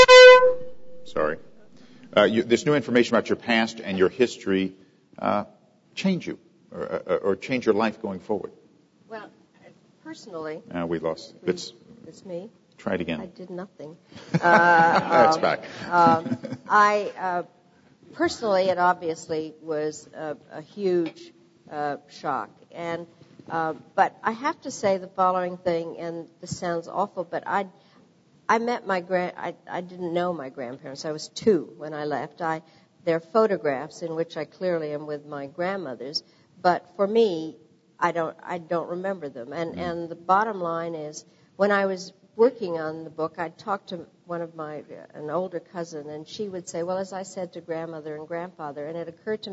sorry, uh, you, this new information about your past and your history uh, change you, or, or, or change your life going forward? Well, personally... Uh, we lost. It's, it's me. Try it again. I did nothing. Uh, That's um, back. um, I, uh, personally, it obviously was a, a huge uh, shock. And Uh, but I have to say the following thing, and this sounds awful, but I, I met my grand, I, I didn't know my grandparents. I was two when I left. I, there are photographs in which I clearly am with my grandmothers, but for me, I don't, I don't remember them. And, and the bottom line is, when I was working on the book, I talked to one of my, an older cousin, and she would say, well, as I said to grandmother and grandfather, and it occurred to me,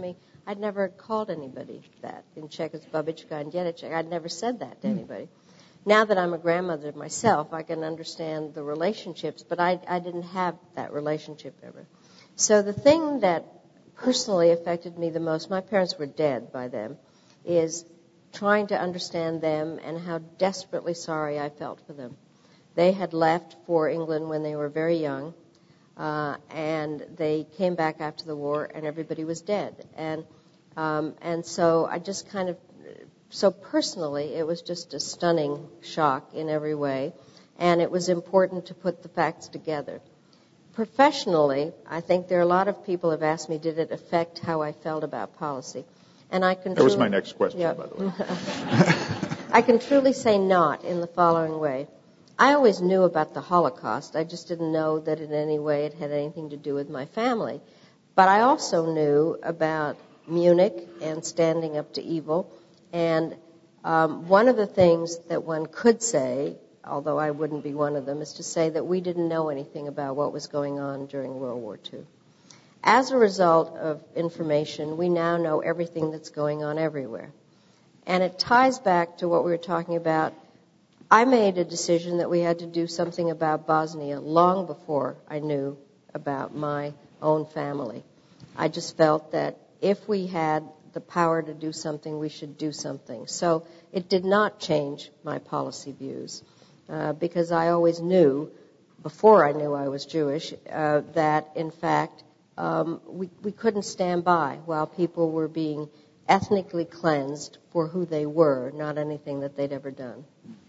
I'd never called anybody that in Czech. It's babička and dědeček. I'd never said that to anybody. Now that I'm a grandmother myself, I can understand the relationships, but I, I didn't have that relationship ever. So the thing that personally affected me the most, my parents were dead by then, is trying to understand them and how desperately sorry I felt for them. They had left for England when they were very young, uh, and they came back after the war, and everybody was dead. And um, and so I just kind of, so personally, it was just a stunning shock in every way, and it was important to put the facts together. Professionally, I think there are a lot of people have asked me, did it affect how I felt about policy? And I can That was truly, my next question, yeah. by the way. I can truly say not in the following way. I always knew about the Holocaust. I just didn't know that in any way it had anything to do with my family. But I also knew about Munich and standing up to evil. And um, one of the things that one could say, although I wouldn't be one of them, is to say that we didn't know anything about what was going on during World War Two. As a result of information, we now know everything that's going on everywhere. And it ties back to what we were talking about. I made a decision that we had to do something about Bosnia long before I knew about my own family. I just felt that if we had the power to do something, we should do something. So it did not change my policy views, uh, because I always knew, before I knew I was Jewish, uh, that in fact um, we, we couldn't stand by while people were being ethnically cleansed for who they were, not anything that they'd ever done.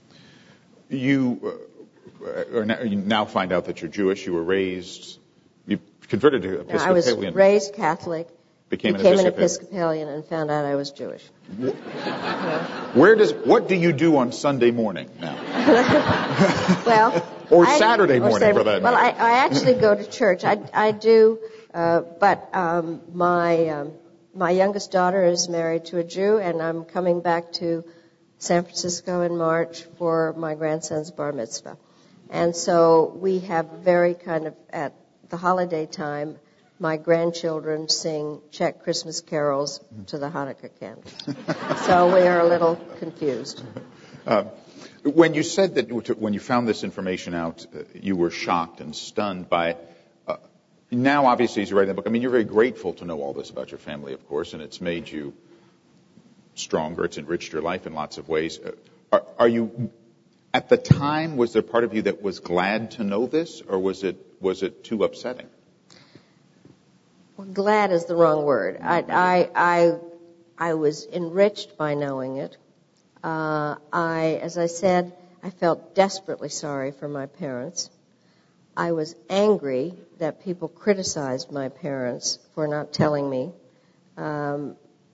You, uh, are now, you now find out that you're Jewish. You were raised, you converted to Episcopalian. I was raised Catholic, became, became an, an Episcopalian, and found out I was Jewish. Where does, what do you do on Sunday morning now? Well, or I, Saturday morning, or say, for that well, matter. Well, I, I actually go to church. I, I do, uh, but um, my um, my youngest daughter is married to a Jew, and I'm coming back to San Francisco in March for my grandson's bar mitzvah. And so we have very kind of, at the holiday time, my grandchildren sing Czech Christmas carols to the Hanukkah candles. So we are a little confused. Uh, when you said that when you found this information out, uh, you were shocked and stunned by it, uh, now obviously as you write the book, I mean, you're very grateful to know all this about your family, of course, and it's made you stronger. It's enriched your life in lots of ways. Uh, are, are you, at the time, was there part of you that was glad to know this, or was it was it too upsetting? Well, glad is the wrong word. I I I, I was enriched by knowing it. Uh, I, as I said, I felt desperately sorry for my parents. I was angry that people criticized my parents for not telling me. Um,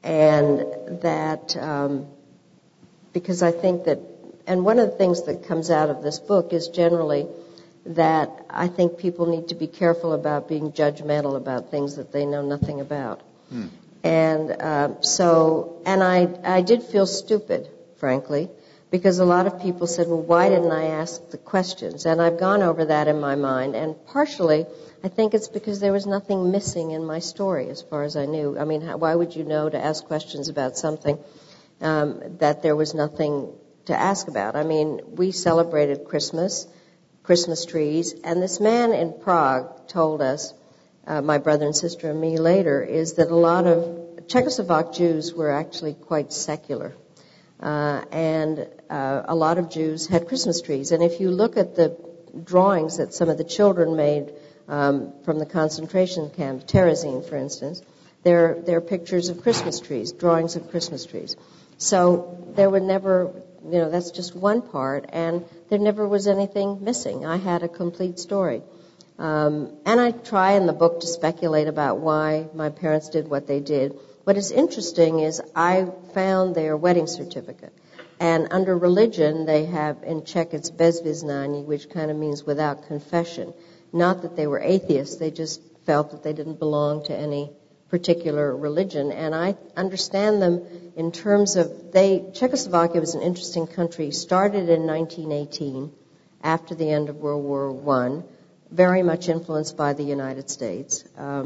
And that, um, because I think that, and one of the things that comes out of this book is generally that I think people need to be careful about being judgmental about things that they know nothing about. Hmm. And uh, so, and I, I did feel stupid, frankly, because a lot of people said, well, why didn't I ask the questions? And I've gone over that in my mind, and partially I think it's because there was nothing missing in my story as far as I knew. I mean, how, why would you know to ask questions about something um, that there was nothing to ask about? I mean, we celebrated Christmas, Christmas trees, and this man in Prague told us, uh, my brother and sister and me later, is that a lot of Czechoslovak Jews were actually quite secular. Uh, and uh, a lot of Jews had Christmas trees. And if you look at the drawings that some of the children made um, from the concentration camp, Terezin, for instance, they're, they're pictures of Christmas trees, drawings of Christmas trees. So there were never, you know, that's just one part, and there never was anything missing. I had a complete story. Um, and I try in the book to speculate about why my parents did what they did. What is interesting is I found their wedding certificate. And under religion, they have, in Czech, it's bez vyznání, which kind of means without confession. Not that they were atheists, they just felt that they didn't belong to any particular religion. And I understand them in terms of, they, Czechoslovakia was an interesting country, started in nineteen eighteen, after the end of World War One, very much influenced by the United States. Um,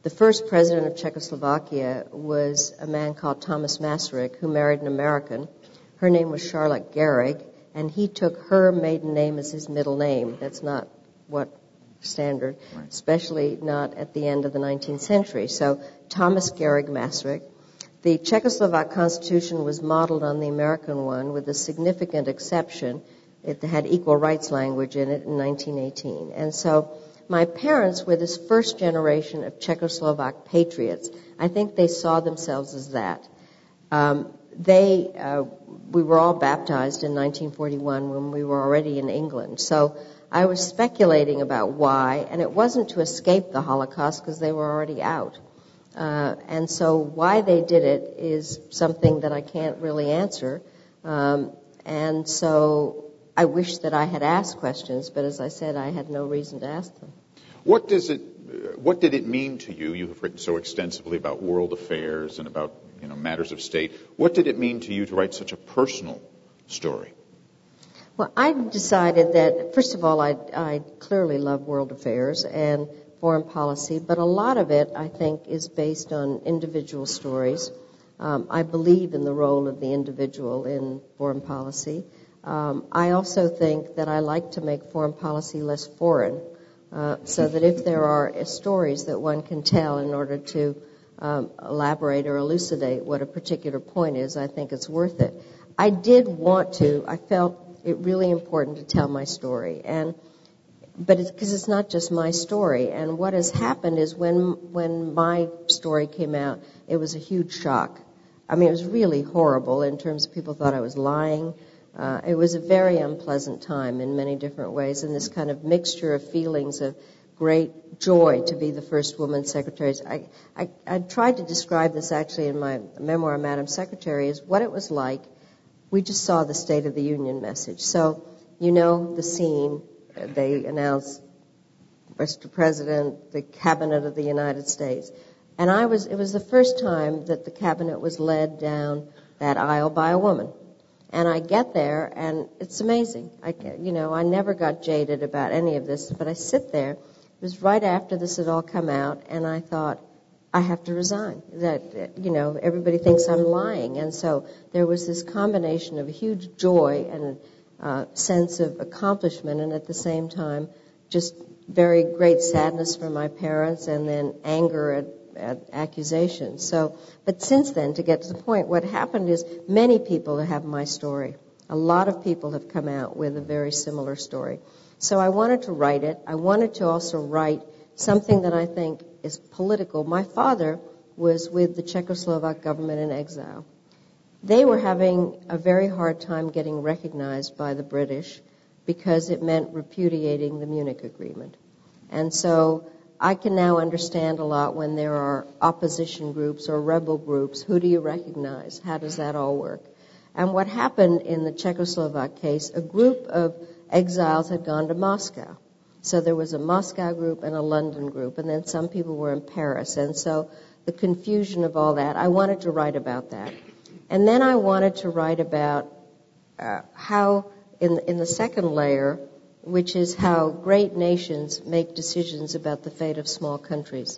The first president of Czechoslovakia was a man called Thomas Masaryk, who married an American. Her name was Charlotte Gehrig, and he took her maiden name as his middle name. That's not what standard, right. Especially not at the end of the nineteenth century. So Thomas Gehrig Masaryk. The Czechoslovak Constitution was modeled on the American one with a significant exception. It had equal rights language in it in nineteen eighteen. And so my parents were this first generation of Czechoslovak patriots. I think they saw themselves as that. Um, they, uh, we were all baptized in nineteen forty-one when we were already in England. So I was speculating about why, and it wasn't to escape the Holocaust because they were already out. Uh, and so why they did it is something that I can't really answer. Um, and so I wish that I had asked questions, but as I said, I had no reason to ask them. What does it, what did it mean to you? You have written so extensively about world affairs and about, you know, matters of state. What did it mean to you to write such a personal story? Well, I decided that, first of all, I, I clearly love world affairs and foreign policy, but a lot of it, I think, is based on individual stories. Um, I believe in the role of the individual in foreign policy. Um, I also think that I like to make foreign policy less foreign, uh, so that if there are stories that one can tell in order to um, elaborate or elucidate what a particular point is, I think it's worth it. I did want to, I felt it really important to tell my story, and but it's because it's not just my story. And what has happened is when when my story came out, it was a huge shock. I mean, it was really horrible in terms of people thought I was lying. Uh, it was a very unpleasant time in many different ways, and this kind of mixture of feelings of great joy to be the first woman secretary. I, I, I tried to describe this actually in my memoir, Madam Secretary, is what it was like. We just saw the State of the Union message. So, you know the scene. They announced Mister President, the Cabinet of the United States. And I was, it was the first time that the Cabinet was led down that aisle by a woman. And I get there, and it's amazing. I, you know, I never got jaded about any of this, but I sit there. It was right after this had all come out, and I thought, I have to resign. That, you know, everybody thinks I'm lying. And so there was this combination of huge joy and uh, sense of accomplishment, and at the same time, just very great sadness for my parents, and then anger at, at accusations. So, but since then, to get to the point, what happened is many people have my story. A lot of people have come out with a very similar story. So I wanted to write it. I wanted to also write something that I think is political. My father was with the Czechoslovak government in exile. They were having a very hard time getting recognized by the British because it meant repudiating the Munich Agreement. And so I can now understand a lot when there are opposition groups or rebel groups. Who do you recognize? How does that all work? And what happened in the Czechoslovak case, a group of exiles had gone to Moscow. So there was a Moscow group and a London group, and then some people were in Paris. And so the confusion of all that, I wanted to write about that. And then I wanted to write about uh, how, in, in the second layer, which is how great nations make decisions about the fate of small countries.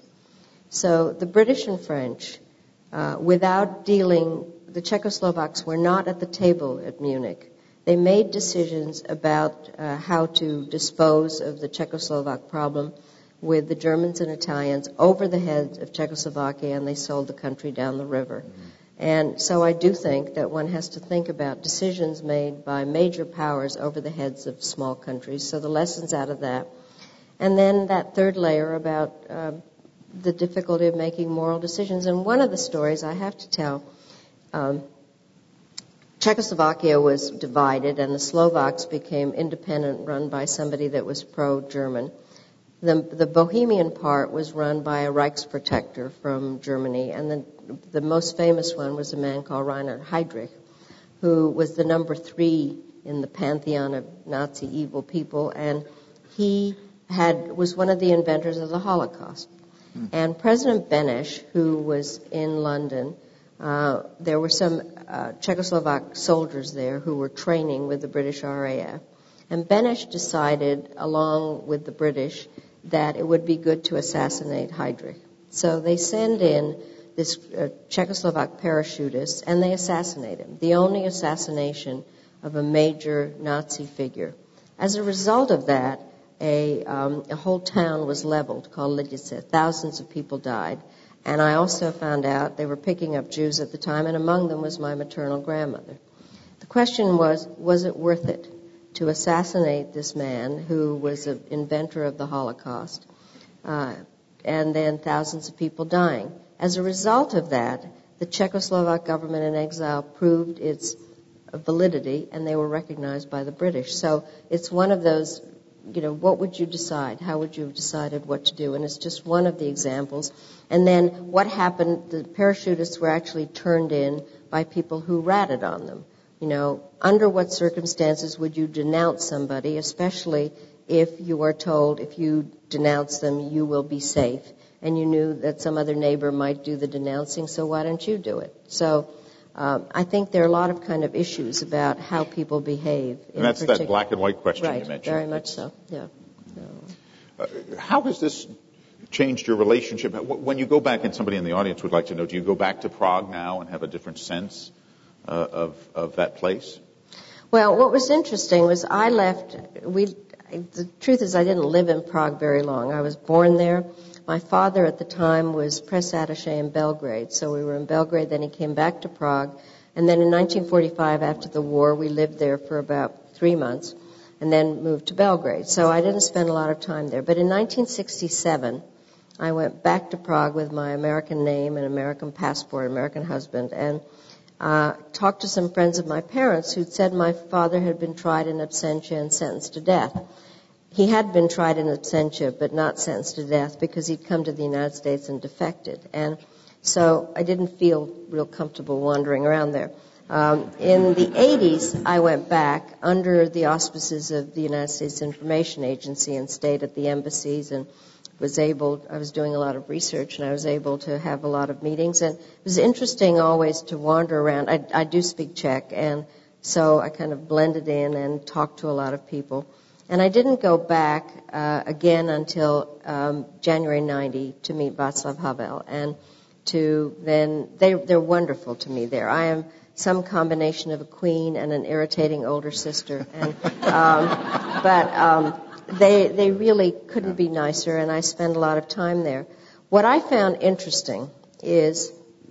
So the British and French, uh, without dealing, the Czechoslovaks were not at the table at Munich. They made decisions about uh, how to dispose of the Czechoslovak problem with the Germans and Italians over the heads of Czechoslovakia, and they sold the country down the river. Mm-hmm. And so I do think that one has to think about decisions made by major powers over the heads of small countries. So the lessons out of that. And then that third layer about uh, the difficulty of making moral decisions. And one of the stories I have to tell, um, Czechoslovakia was divided, and the Slovaks became independent, run by somebody that was pro-German. The, the Bohemian part was run by a Reichsprotector from Germany, and the, the most famous one was a man called Reinhard Heydrich, who was the number three in the pantheon of Nazi evil people, and he had was one of the inventors of the Holocaust. Mm. And President Beneš, who was in London, uh, there were some uh, Czechoslovak soldiers there who were training with the British R A F. And Beneš decided, along with the British, that it would be good to assassinate Heydrich. So they send in this uh, Czechoslovak parachutist, and they assassinate him, the only assassination of a major Nazi figure. As a result of that, a, um, a whole town was leveled called Lidice. Thousands of people died. And I also found out they were picking up Jews at the time, and among them was my maternal grandmother. The question was, was it worth it to assassinate this man who was an inventor of the Holocaust, uh, and then thousands of people dying? As a result of that, the Czechoslovak government in exile proved its validity, and they were recognized by the British. So it's one of those, you know, what would you decide? How would you have decided what to do? And it's just one of the examples. And then what happened, the parachutists were actually turned in by people who ratted on them. You know, under what circumstances would you denounce somebody, especially if you are told if you denounce them, you will be safe. And you knew that some other neighbor might do the denouncing, so why don't you do it? So um, I think there are a lot of kind of issues about how people behave. And that's particular. that black and white question right, you mentioned. Very much so, yeah. No. Uh, how has this changed your relationship? When you go back, and somebody in the audience would like to know, do you go back to Prague now and have a different sense uh, of, of that place? Well, what was interesting was I left, we, the truth is I didn't live in Prague very long. I was born there. My father at the time was press attaché in Belgrade, so we were in Belgrade, then he came back to Prague, and then in nineteen forty-five, after the war, we lived there for about three months, and then moved to Belgrade. So I didn't spend a lot of time there. But in nineteen sixty-seven, I went back to Prague with my American name and American passport, American husband, and uh, talked to some friends of my parents who'd said my father had been tried in absentia and sentenced to death. He had been tried in absentia, but not sentenced to death because he'd come to the United States and defected. And so I didn't feel real comfortable wandering around there. Um, in the eighties, I went back under the auspices of the United States Information Agency and stayed at the embassies and was able, I was doing a lot of research and I was able to have a lot of meetings. And it was interesting always to wander around. I, I do speak Czech, and so I kind of blended in and talked to a lot of people. And I didn't go back uh, again until um, January ninety to meet Václav Havel. And to then, they, they're wonderful to me there. I am some combination of a queen and an irritating older sister. And um, but um, they they really couldn't be nicer, and I spend a lot of time there. What I found interesting is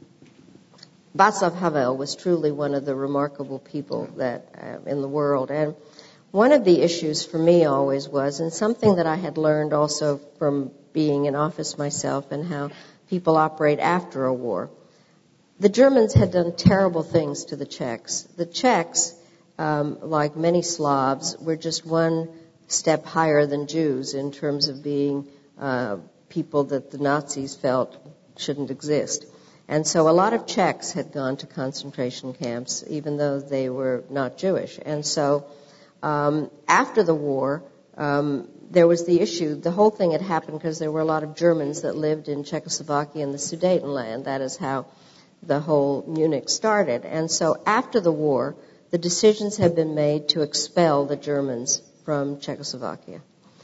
Václav Havel was truly one of the remarkable people that uh, in the world. And one of the issues for me always was, and something that I had learned also from being in office myself and how people operate after a war, the Germans had done terrible things to the Czechs. The Czechs, um, like many Slavs, were just one step higher than Jews in terms of being uh, people that the Nazis felt shouldn't exist. And so a lot of Czechs had gone to concentration camps, even though they were not Jewish. And so um, after the war, um, there was the issue, the whole thing had happened because there were a lot of Germans that lived in Czechoslovakia and the Sudetenland. That is how the whole Munich started. And so after the war, the decisions had been made to expel the Germans from Czechoslovakia.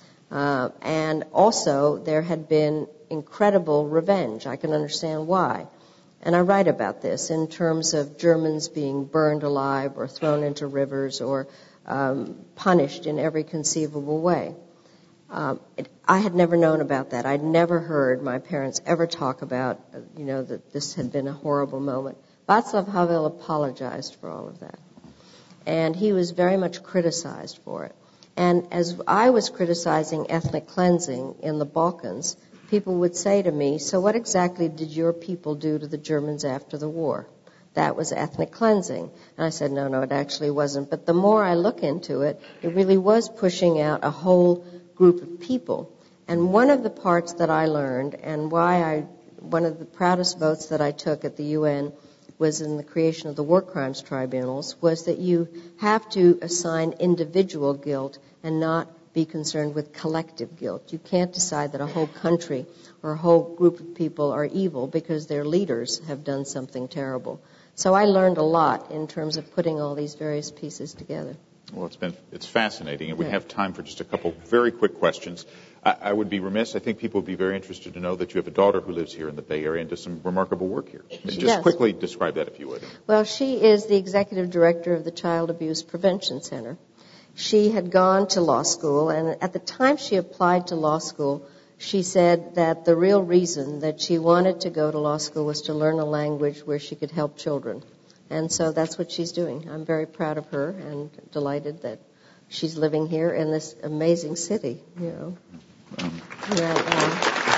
Uh, and also there had been incredible revenge. I can understand why. And I write about this in terms of Germans being burned alive or thrown into rivers or um, punished in every conceivable way. Um, it, I had never known about that. I'd never heard my parents ever talk about, uh, you know, that this had been a horrible moment. Václav Havel apologized for all of that. And he was very much criticized for it. And as I was criticizing ethnic cleansing in the Balkans, people would say to me, so what exactly did your people do to the Germans after the war? That was ethnic cleansing. And I said, no, no, it actually wasn't. But the more I look into it, it really was pushing out a whole group of people. And one of the parts that I learned, and why I, one of the proudest votes that I took at the U N was in the creation of the war crimes tribunals, was that you have to assign individual guilt and not be concerned with collective guilt. You can't decide that a whole country or a whole group of people are evil because their leaders have done something terrible. So I learned a lot in terms of putting all these various pieces together. Well, it's been it's fascinating, and we have time for just a couple very quick questions. I, I would be remiss. I think people would be very interested to know that you have a daughter who lives here in the Bay Area and does some remarkable work here. Just does. quickly describe that, if you would. Well, she is the executive director of the Child Abuse Prevention Center. She had gone to law school, and at the time she applied to law school, she said that the real reason that she wanted to go to law school was to learn a language where she could help children. And so that's what she's doing. I'm very proud of her and delighted that she's living here in this amazing city, you know. Um, yeah, uh,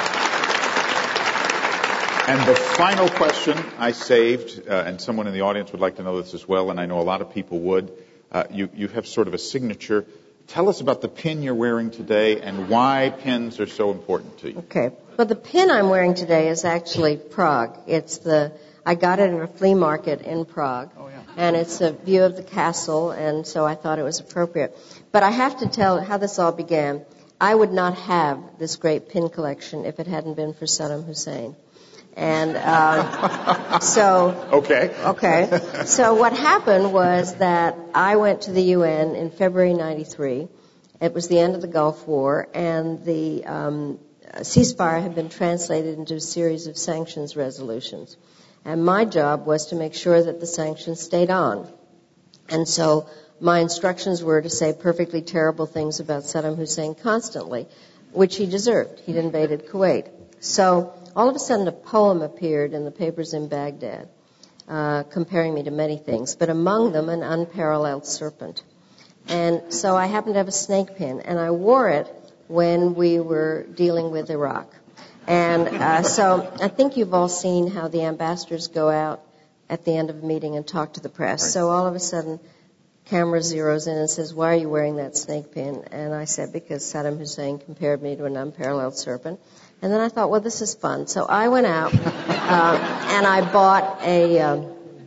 and the final question I saved, uh, and someone in the audience would like to know this as well, and I know a lot of people would. Uh, you, you have sort of a signature. Tell us about the pin you're wearing today and why pins are so important to you. Okay. Well, the pin I'm wearing today is actually Prague. It's the I got it at a flea market in Prague. Oh, yeah. And it's a view of the castle, and so I thought it was appropriate. But I have to tell how this all began. I would not have this great pin collection if it hadn't been for Saddam Hussein. And uh, so... Okay. Okay. So what happened was that I went to the U N in February ninety-three. It was the end of the Gulf War, and the um, ceasefire had been translated into a series of sanctions resolutions. And my job was to make sure that the sanctions stayed on. And so my instructions were to say perfectly terrible things about Saddam Hussein constantly, which he deserved. He'd invaded Kuwait. So all of a sudden a poem appeared in the papers in Baghdad, uh, comparing me to many things, but among them an unparalleled serpent. And so I happened to have a snake pin, and I wore it when we were dealing with Iraq. And uh, so I think you've all seen how the ambassadors go out at the end of a meeting and talk to the press. Right. So all of a sudden, camera zeroes in and says, "Why are you wearing that snake pin?" And I said, "Because Saddam Hussein compared me to an unparalleled serpent." And then I thought, well, this is fun. So I went out uh, and I bought a, um,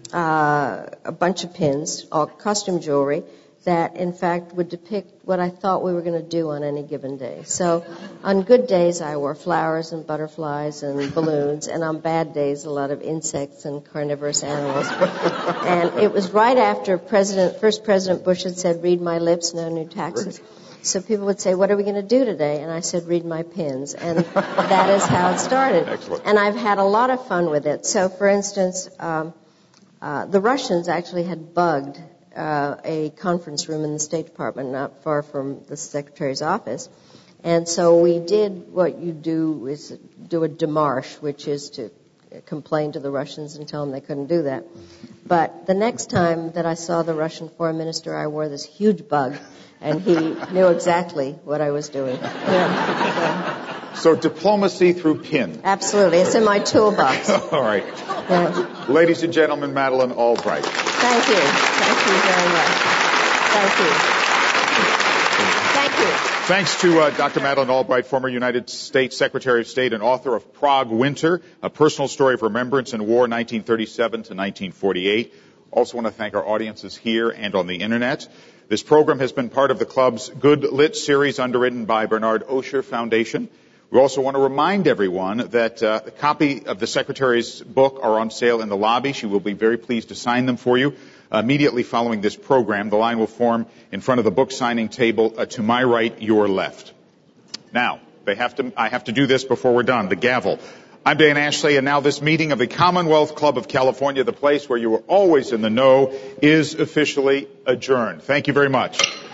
uh, a bunch of pins, all costume jewelry, that, in fact, would depict what I thought we were going to do on any given day. So on good days, I wore flowers and butterflies and balloons, and on bad days, a lot of insects and carnivorous animals. And it was right after President, first President Bush had said, "Read my lips, no new taxes." So people would say, "What are we going to do today?" And I said, "Read my pins." And that is how it started. Excellent. And I've had a lot of fun with it. So, for instance, um, uh, the Russians actually had bugged Uh, a conference room in the State Department not far from the Secretary's office. And so we did what you do is do a démarche, which is to complain to the Russians and tell them they couldn't do that. But the next time that I saw the Russian foreign minister, I wore this huge bug, and he knew exactly what I was doing. Yeah. So diplomacy through pin. Absolutely. It's in my toolbox. All right. Yeah. Ladies and gentlemen, Madeleine Albright. Thank you. Thank you very much. Thank you. Thank you. Thanks to uh, Doctor Madeleine Albright, former United States Secretary of State and author of Prague Winter, a personal story of remembrance and war, nineteen thirty-seven to nineteen forty-eight. Also want to thank our audiences here and on the Internet. This program has been part of the club's Good Lit series underwritten by Bernard Osher Foundation. We also want to remind everyone that uh, a copy of the Secretary's book are on sale in the lobby. She will be very pleased to sign them for you. Uh, immediately following this program, the line will form in front of the book signing table uh, to my right, your left. Now, they have to, I have to do this before we're done. The gavel. I'm Dan Ashley, and now this meeting of the Commonwealth Club of California, the place where you are always in the know, is officially adjourned. Thank you very much.